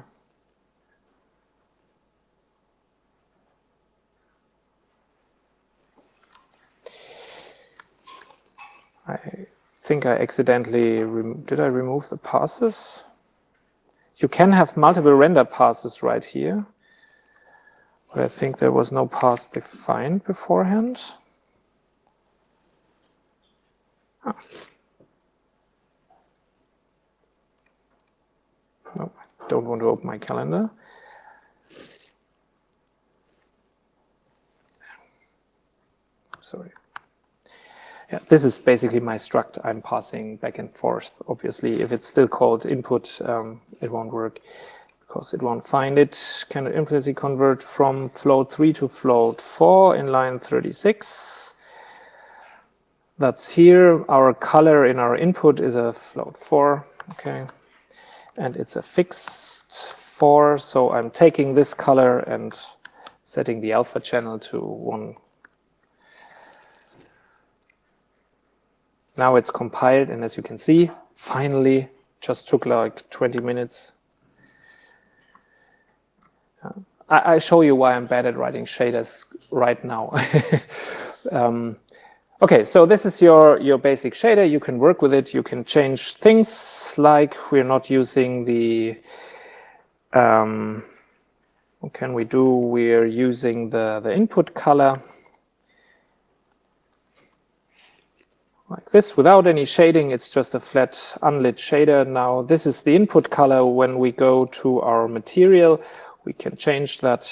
I think I accidentally, did I remove the passes? You can have multiple render passes right here, but I think there was no pass defined beforehand. Ah. No, I don't want to open my calendar. Sorry. Yeah, this is basically my struct I'm passing back and forth. Obviously, if it's still called input, um, it won't work because it won't find it. Can it implicitly convert from float three to float four in line thirty-six? That's here. Our color in our input is a float four, okay, and it's a fixed four. So I'm taking this color and setting the alpha channel to one. Now it's compiled, and as you can see, finally, just took like twenty minutes. Uh, I, I show you why I'm bad at writing shaders right now. um, okay, so this is your, your basic shader. You can work with it. You can change things, like we're not using the, um, what can we do? We're using the, the input color. Like this, without any shading. It's just a flat unlit shader. Now this is the input color. When we go to our material, we can change that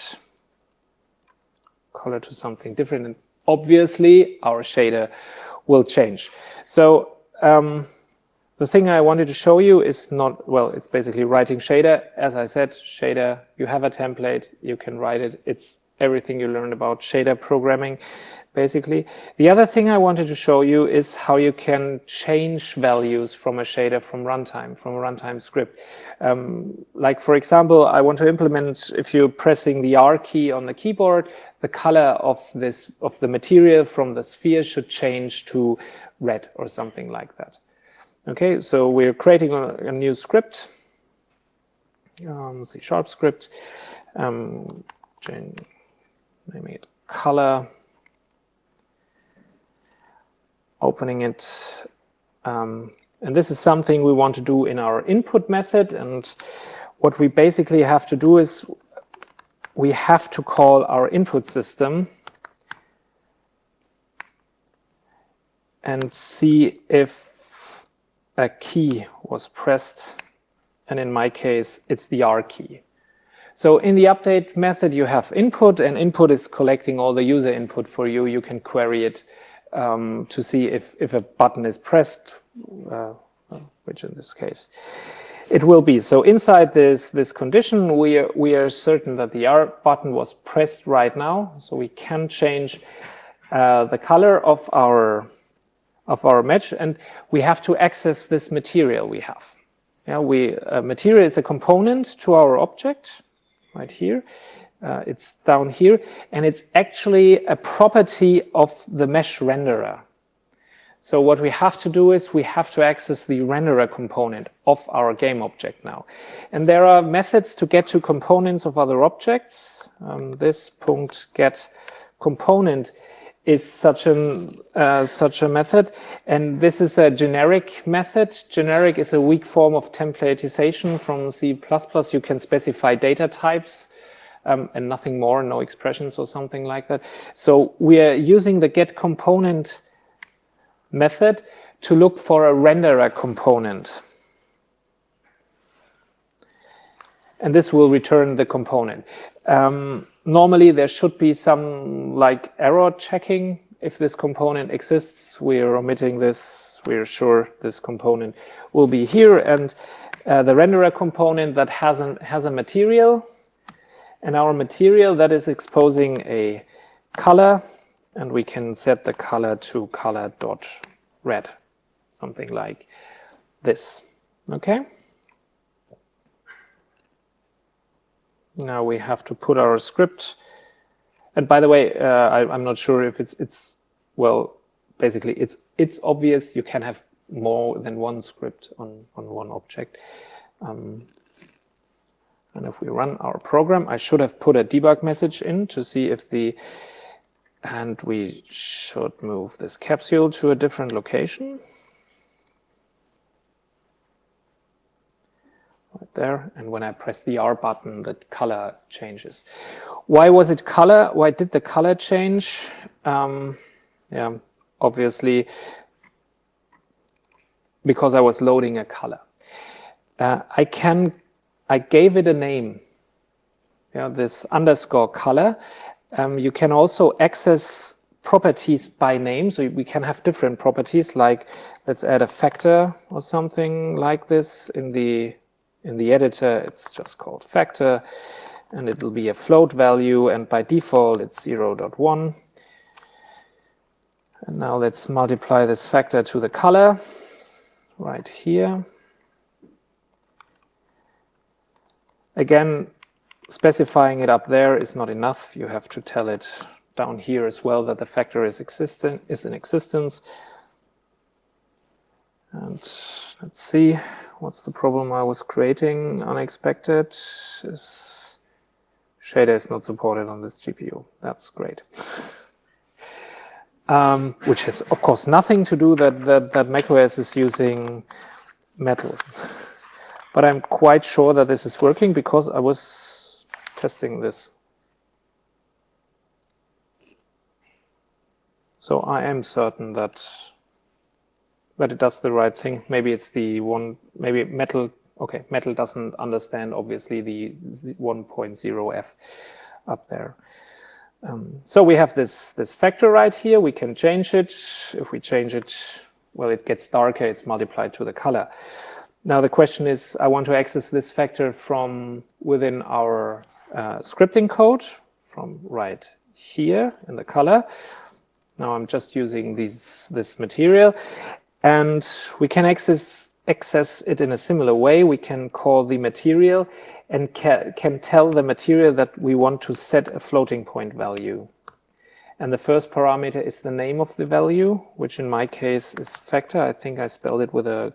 color to something different, and obviously our shader will change. So um, the thing I wanted to show you is not, well, it's basically writing shader. As I said, shader, you have a template, you can write it. It's everything you learned about shader programming, basically. The other thing I wanted to show you is how you can change values from a shader from runtime, from a runtime script. Um, like, for example, I want to implement, if you're pressing the R key on the keyboard, the color of this, of the material from the sphere should change to red or something like that. Okay, so we're creating a, a new script, um, C sharp script, um, naming it color, opening it, um, And this is something we want to do in our input method. And what we basically have to do is we have to call our input system and see if a key was pressed. And in my case, it's the R key. So in the update method, you have input, and input is collecting all the user input for you. You can query it um, to see if, if a button is pressed, uh, which in this case it will be. So inside this, this condition, we are, we are certain that the R button was pressed right now. So we can change uh, the color of our, of our mesh, and we have to access this material we have. Yeah, we, uh, material is a component to our object. Right here, uh, it's down here, and it's actually a property of the mesh renderer. So what we have to do is we have to access the renderer component of our game object now. And there are methods to get to components of other objects. Um, this punkt get component is such an uh, such a method, and this is a generic method. Generic is a weak form of templatization from C plus plus. You can specify data types um, and nothing more, no expressions or something like that. So we are using the get component method to look for a renderer component, and this will return the component. Um, Normally, there should be some like error checking. If this component exists, we are omitting this. We are sure this component will be here. And uh, the renderer component that has, an, has a material. And our material that is exposing a color. And we can set the color to color.red. Something like this. Okay? Now we have to put our script. And by the way, uh, I, I'm not sure if it's, it's well, basically it's, it's obvious you can have more than one script on, on one object. Um, and if we run our program, I should have put a debug message in to see if the, and we should move this capsule to a different location. Right there, and when I press the R button, the color changes. Why was it color? Why did the color change? Um, yeah, obviously because I was loading a color. Uh, I can, I gave it a name. Yeah, this underscore color. Um, you can also access properties by name, so we can have different properties. Like, let's add a factor or something like this in the In the editor. It's just called factor, and it'll be a float value, and by default it's zero point one. And now let's multiply this factor to the color right here. Again, specifying it up there is not enough. You have to tell it down here as well that the factor is existent, is in existence. And let's see. What's the problem I was creating unexpected? Is shader is not supported on this G P U. That's great. um, which has, of course, nothing to do that, that, that macOS is using Metal. But I'm quite sure that this is working because I was testing this. So I am certain that that it does the right thing. Maybe it's the one, maybe Metal, okay, Metal doesn't understand, obviously, the one point zero F up there. Um, so we have this, this factor right here. We can change it. If we change it, well, it gets darker. It's multiplied to the color. Now the question is, I want to access this factor from within our uh, scripting code, from right here in the color. Now I'm just using these, this material. And we can access, access it in a similar way. We can call the material and ca can tell the material that we want to set a floating point value. And the first parameter is the name of the value, which in my case is factor. I think I spelled it with a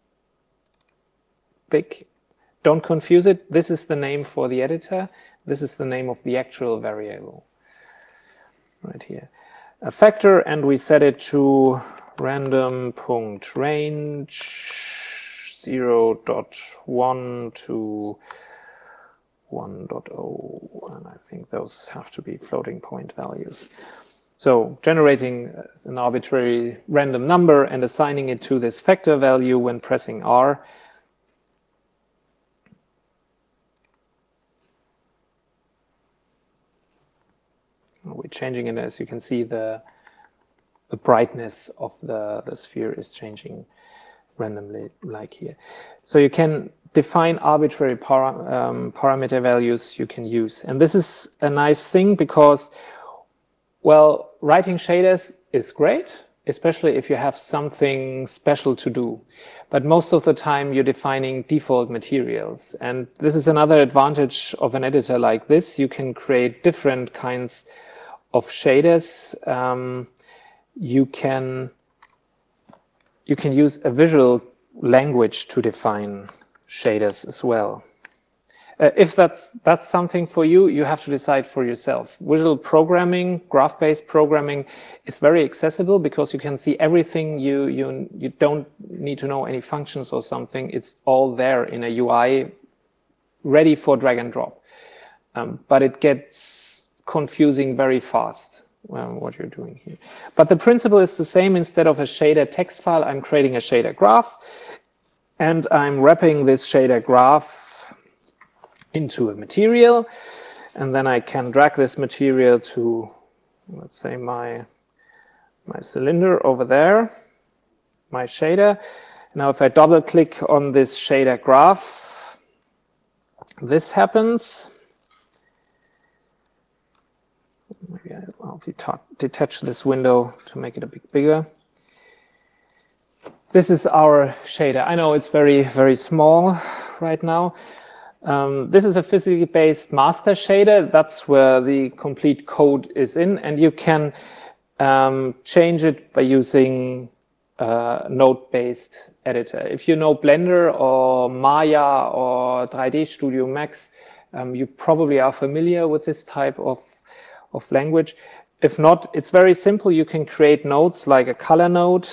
big. Don't confuse it. This is the name for the editor. This is the name of the actual variable right here. A factor, and we set it to random.range zero point one to one point zero, and I think those have to be floating point values. So generating an arbitrary random number and assigning it to this factor value when pressing R. We're changing it, as you can see, the, the brightness of the, the sphere is changing randomly, like here. So you can define arbitrary para, um, parameter values you can use. And this is a nice thing because, well, writing shaders is great, especially if you have something special to do. But most of the time you're defining default materials. And this is another advantage of an editor like this. You can create different kinds of shaders. Um, you can you can use a visual language to define shaders as well. Uh, if that's that's something for you, you have to decide for yourself. Visual programming, graph-based programming is very accessible because you can see everything. You you you don't need to know any functions or something. It's all there in a U I, ready for drag and drop. Um, but it gets confusing very fast. Um, what you're doing here. But the principle is the same. Instead of a shader text file, I'm creating a shader graph, and I'm wrapping this shader graph into a material, and then I can drag this material to, let's say, my my cylinder over there, my shader. Now if I double click on this shader graph, this happens. Maybe I'll detach this window to make it a bit bigger. This is our shader. I know it's very, very small right now. Um, this is a physically based master shader. That's where the complete code is in, and you can um, change it by using a node-based editor. If you know Blender or Maya or three D Studio Max, um, you probably are familiar with this type of, of language. If not, it's very simple. You can create nodes like a color node.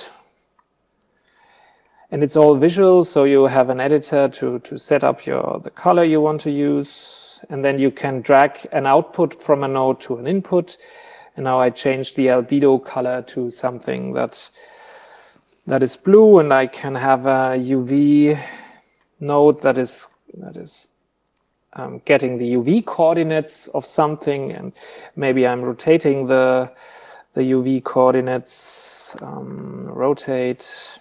And it's all visual, so you have an editor to, to set up your the color you want to use. And then you can drag an output from a node to an input. And now I changed the albedo color to something that, that is blue, and I can have a U V node that is, that is um, getting the U V coordinates of something, and maybe I'm rotating the, the U V coordinates, um, rotate,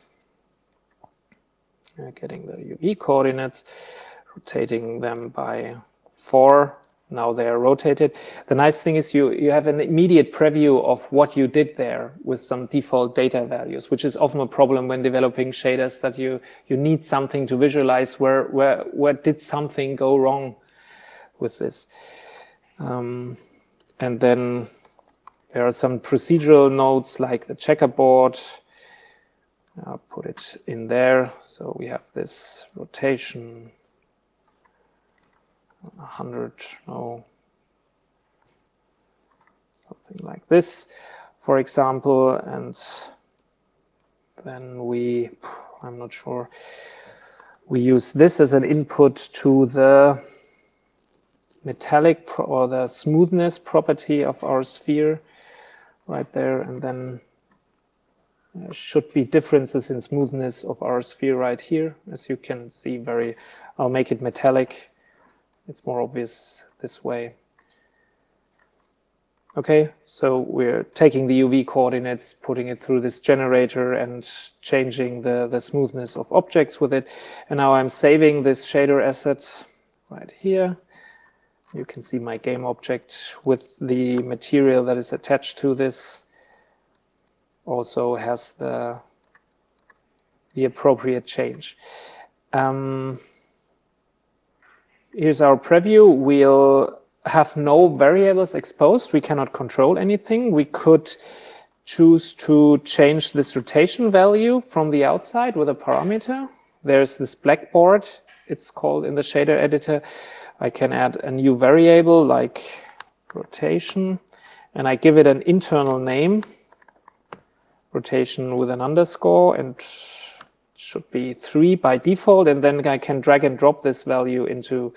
getting the U V coordinates, rotating them by four. Now they are rotated. The nice thing is you, you have an immediate preview of what you did there with some default data values, which is often a problem when developing shaders, that you, you need something to visualize where, where, where did something go wrong with this. Um, and then there are some procedural nodes like the checkerboard. I'll put it in there. So we have this rotation, one hundred, no, something like this, for example. And then we, I'm not sure, we use this as an input to the metallic pro or the smoothness property of our sphere right there. And then there should be differences in smoothness of our sphere right here. As you can see, very, I'll make it metallic. It's more obvious this way. Okay, so we're taking the U V coordinates, putting it through this generator and changing the, the smoothness of objects with it. And now I'm saving this shader asset right here. You can see my game object with the material that is attached to this. Also has the, the appropriate change. Um, here's our preview. We'll have no variables exposed. We cannot control anything. We could choose to change this rotation value from the outside with a parameter. There's this blackboard, it's called in the shader editor. I can add a new variable like rotation, and I give it an internal name. rotation with an underscore, and should be three by default, and then I can drag and drop this value into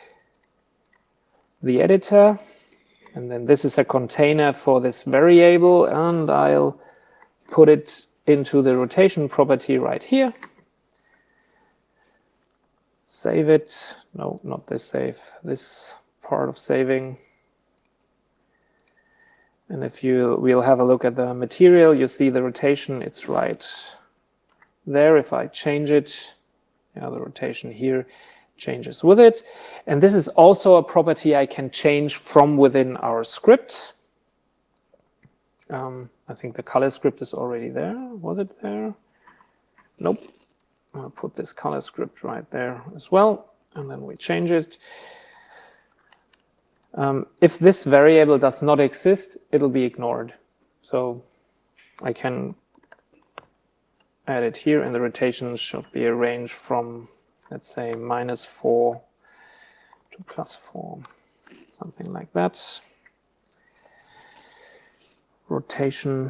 the editor. And then this is a container for this variable, and I'll put it into the rotation property right here. Save it. No, not this save. This part of saving. And if you we'll have a look at the material, you see the rotation, it's right there. If I change it, yeah, the rotation here changes with it. And this is also a property I can change from within our script. Um, I think the color script is already there. Was it there? Nope. I'll put this color script right there as well, and then we change it. Um, if this variable does not exist, it'll be ignored. So I can add it here, and the rotation should be a range from, let's say, minus four to plus four, something like that. Rotation.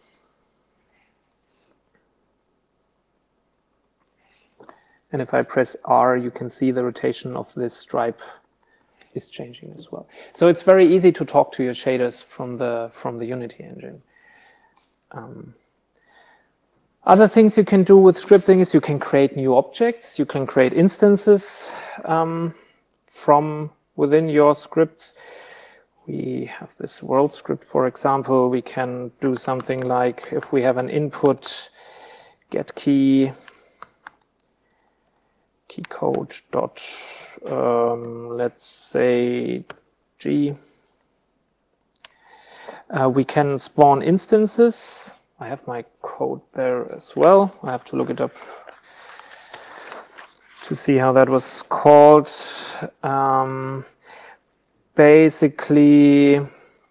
And if I press R, you can see the rotation of this stripe is changing as well. So it's very easy to talk to your shaders from the from the Unity engine. Um, other things you can do with scripting is you can create new objects. You can create instances um, from within your scripts. We have this world script, for example. We can do something like, if we have an input, get key, key code dot, um, let's say G. Uh, we can spawn instances. I have my code there as well. I have to look it up to see how that was called. Um, basically, it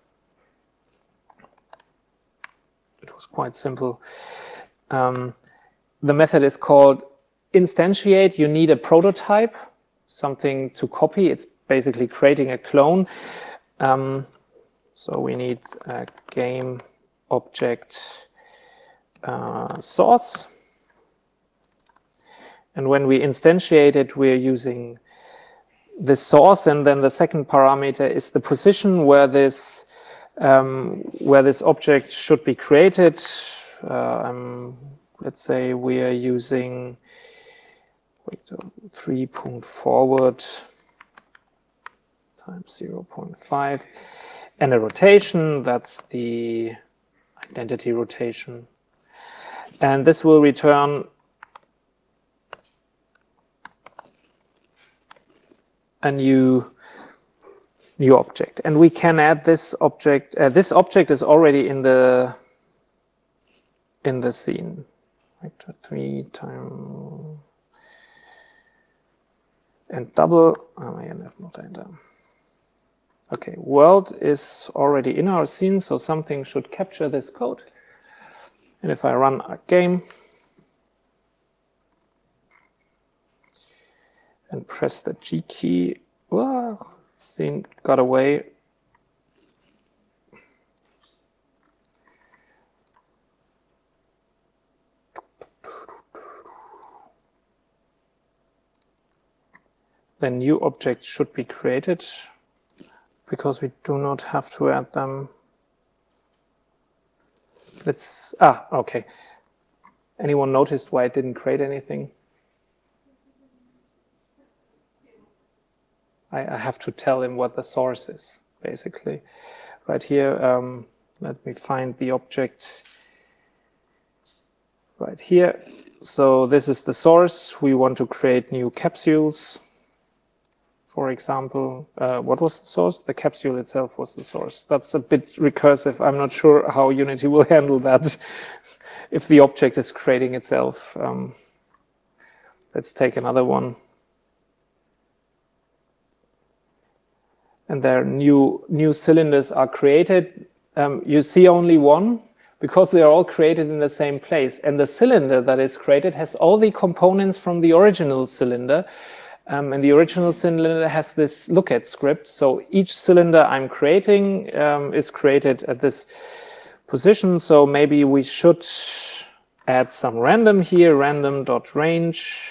was quite simple. Um, the method is called instantiate. You need a prototype, something to copy. It's basically creating a clone. Um, so we need a game object uh, source. And when we instantiate it, we're using this source, and then the second parameter is the position where this um, where this object should be created. Uh, um, let's say we are using wait, three point forward times zero point five, and a rotation. That's the identity rotation, and this will return a new new object. And we can add this object. Uh, this object is already in the in the scene. Vector three times and double. Oh, I have not enter. Okay, world is already in our scene, so something should capture this code. And if I run a game and press the G key, well, scene got away. The new object should be created, because we do not have to add them. Let's, ah, okay. Anyone noticed why it didn't create anything? I, I have to tell him what the source is, basically. Right here, um, let me find the object right here. So this is the source. We want to create new capsules. For example, uh, what was the source? The capsule itself was the source. That's a bit recursive. I'm not sure how Unity will handle that if the object is creating itself. Um, let's take another one. And there new new cylinders are created. Um, you see only one because they are all created in the same place. And the cylinder that is created has all the components from the original cylinder. Um, and the original cylinder has this lookat script. So each cylinder I'm creating um, is created at this position. So maybe we should add some random here, random.range.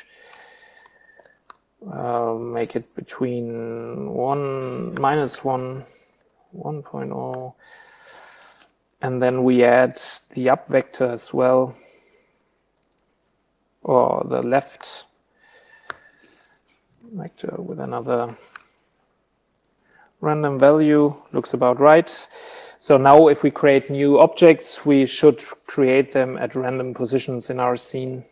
Uh, make it between one, minus one, one point zero. And then we add the up vector as well, or the left vector with another random value. Looks about right. So now if we create new objects, we should create them at random positions in our scene.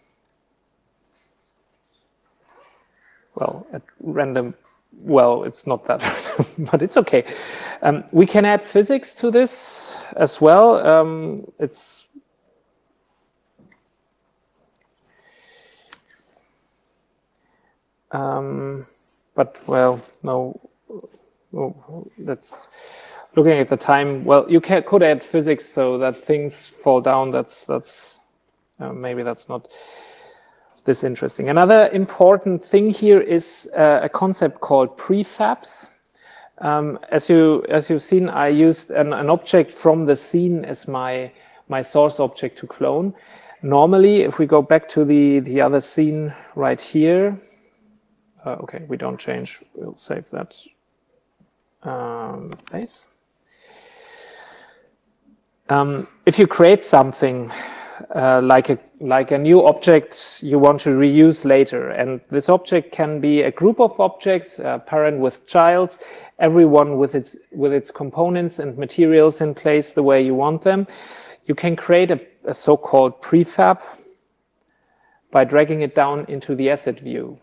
Well, at random, well, it's not that random, but it's okay. Um, we can add physics to this as well. Um, it's um, but well, no, no, that's looking at the time. Well, you can, could add physics so that things fall down. That's that's uh, maybe that's not this interesting. Another important thing here is uh, a concept called prefabs. Um, as you as you've seen, I used an, an object from the scene as my my source object to clone. Normally, if we go back to the the other scene right here, uh, okay, we don't change. We'll save that um, base. Um, if you create something uh, like a like a new object you want to reuse later, and this object can be a group of objects, a parent with child, everyone with its with its components and materials in place the way you want them, you can create a, a so-called prefab by dragging it down into the asset view.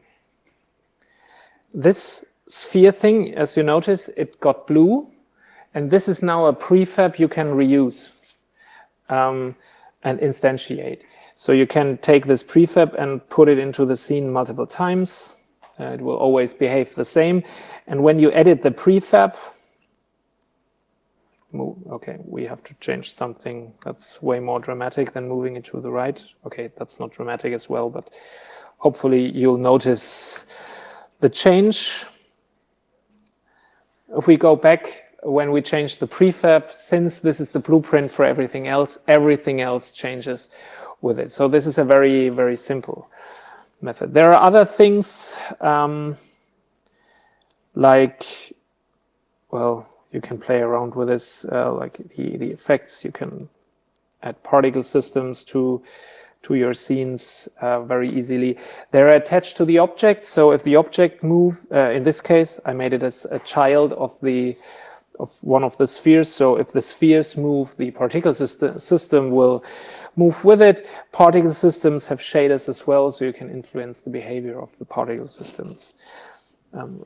This sphere thing, as you notice, it got blue, and this is now a prefab you can reuse um, and instantiate. So you can take this prefab and put it into the scene multiple times. Uh, it will always behave the same. And when you edit the prefab, move, okay, we have to change something that's way more dramatic than moving it to the right. Okay, that's not dramatic as well, but hopefully you'll notice the change. If we go back, when we change the prefab, since this is the blueprint for everything else, everything else changes with it. So this is a very, very simple method. There are other things um, like, well, you can play around with this, uh, like the, the effects. You can add particle systems to to your scenes uh, very easily. They're attached to the object, so if the object move, uh, in this case, I made it as a child of the of one of the spheres. So if the spheres move, the particle system system will move with it. Particle systems have shaders as well, so you can influence the behavior of the particle systems. Um,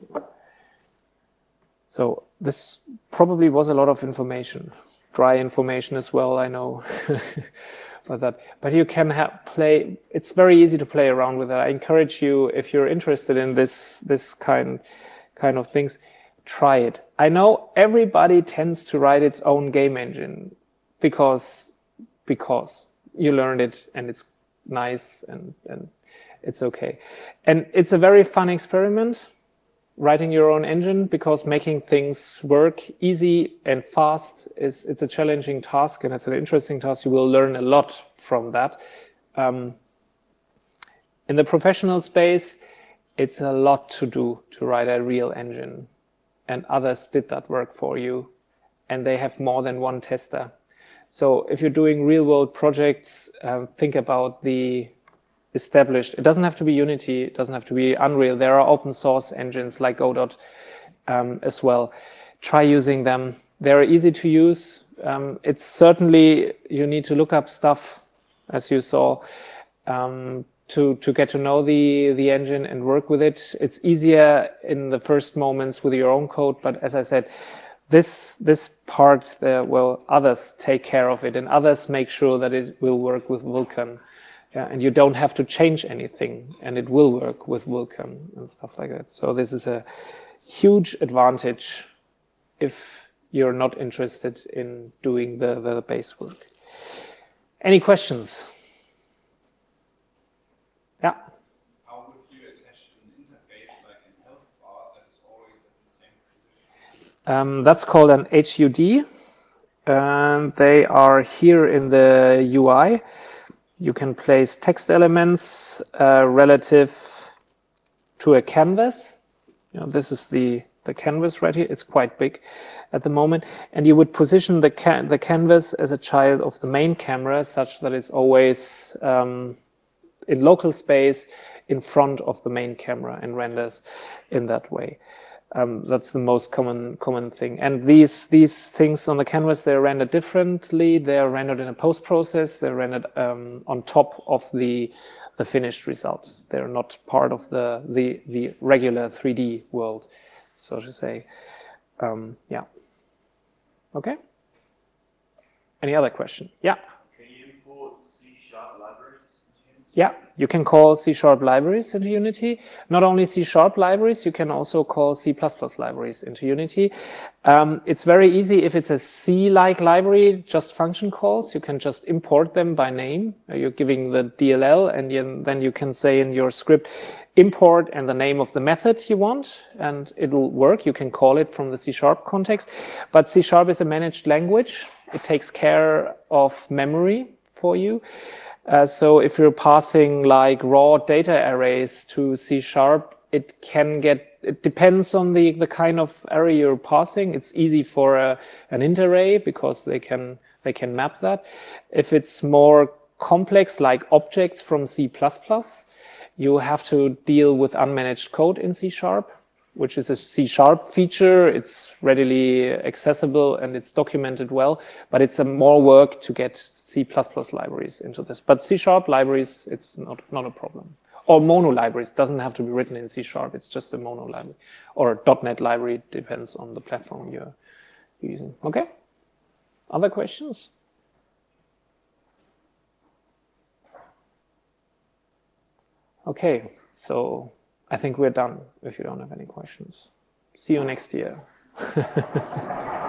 so this probably was a lot of information, dry information as well, I know. But that, but you can have play. It's very easy to play around with it. I encourage you, if you're interested in this this kind kind of things, try it. I know everybody tends to write its own game engine because because you learned it and it's nice and and it's okay. And it's a very fun experiment, writing your own engine, because making things work easy and fast is it's a challenging task, and it's an interesting task. You will learn a lot from that. Um, in the professional space, it's a lot to do to write a real engine, and others did that work for you, and they have more than one tester. So if you're doing real world projects, um, think about the established. It doesn't have to be Unity, it doesn't have to be Unreal. There are open source engines like Godot um, as well. Try using them. They're easy to use. Um, it's certainly, you need to look up stuff, as you saw, um, to, to get to know the, the engine and work with it. It's easier in the first moments with your own code, but as I said, this, this part, uh, well, others take care of it, and others make sure that it will work with Vulkan. Yeah, and you don't have to change anything, and it will work with Vulkan and stuff like that. So this is a huge advantage if you're not interested in doing the, the base work. Any questions? Yeah? How would you attach an interface like an health bar that is always at the same position? Um, that's called an H U D. And they are here in the U I. You can place text elements uh, relative to a canvas. You know, this is the, the canvas right here. It's quite big at the moment. And you would position the, can the canvas as a child of the main camera such that it's always um, in local space in front of the main camera and renders in that way. Um, that's the most common common thing. And these these things on the canvas, they're rendered differently. They're rendered in a post process. They're rendered um, on top of the the finished result. They're not part of the the the regular three D world, so to say. Um, yeah. Okay. Any other question? Yeah. Can you import C sharp libraries? Yeah, you can call C sharp libraries into Unity. Not only C sharp libraries, you can also call C plus plus libraries into Unity. Um, it's very easy if it's a C-like library, just function calls. You can just import them by name. You're giving the D L L, and you, then you can say in your script, import and the name of the method you want, and it'll work. You can call it from the C sharp context. But C sharp is a managed language. It takes care of memory for you. Uh, so if you're passing like raw data arrays to C sharp, it can get, it depends on the, the kind of array you're passing. It's easy for a, an int array because they can, they can map that. If it's more complex, like objects from C plus plus, you have to deal with unmanaged code in C sharp, which is a C sharp feature. It's readily accessible and it's documented well, but it's a more work to get C plus plus libraries into this. But C sharp libraries, it's not, not a problem. Or mono libraries, doesn't have to be written in C sharp, it's just a mono library. Or a .NET library, depends on the platform you're using. Okay? Other questions? Okay, so I think we're done if you don't have any questions. See you next year.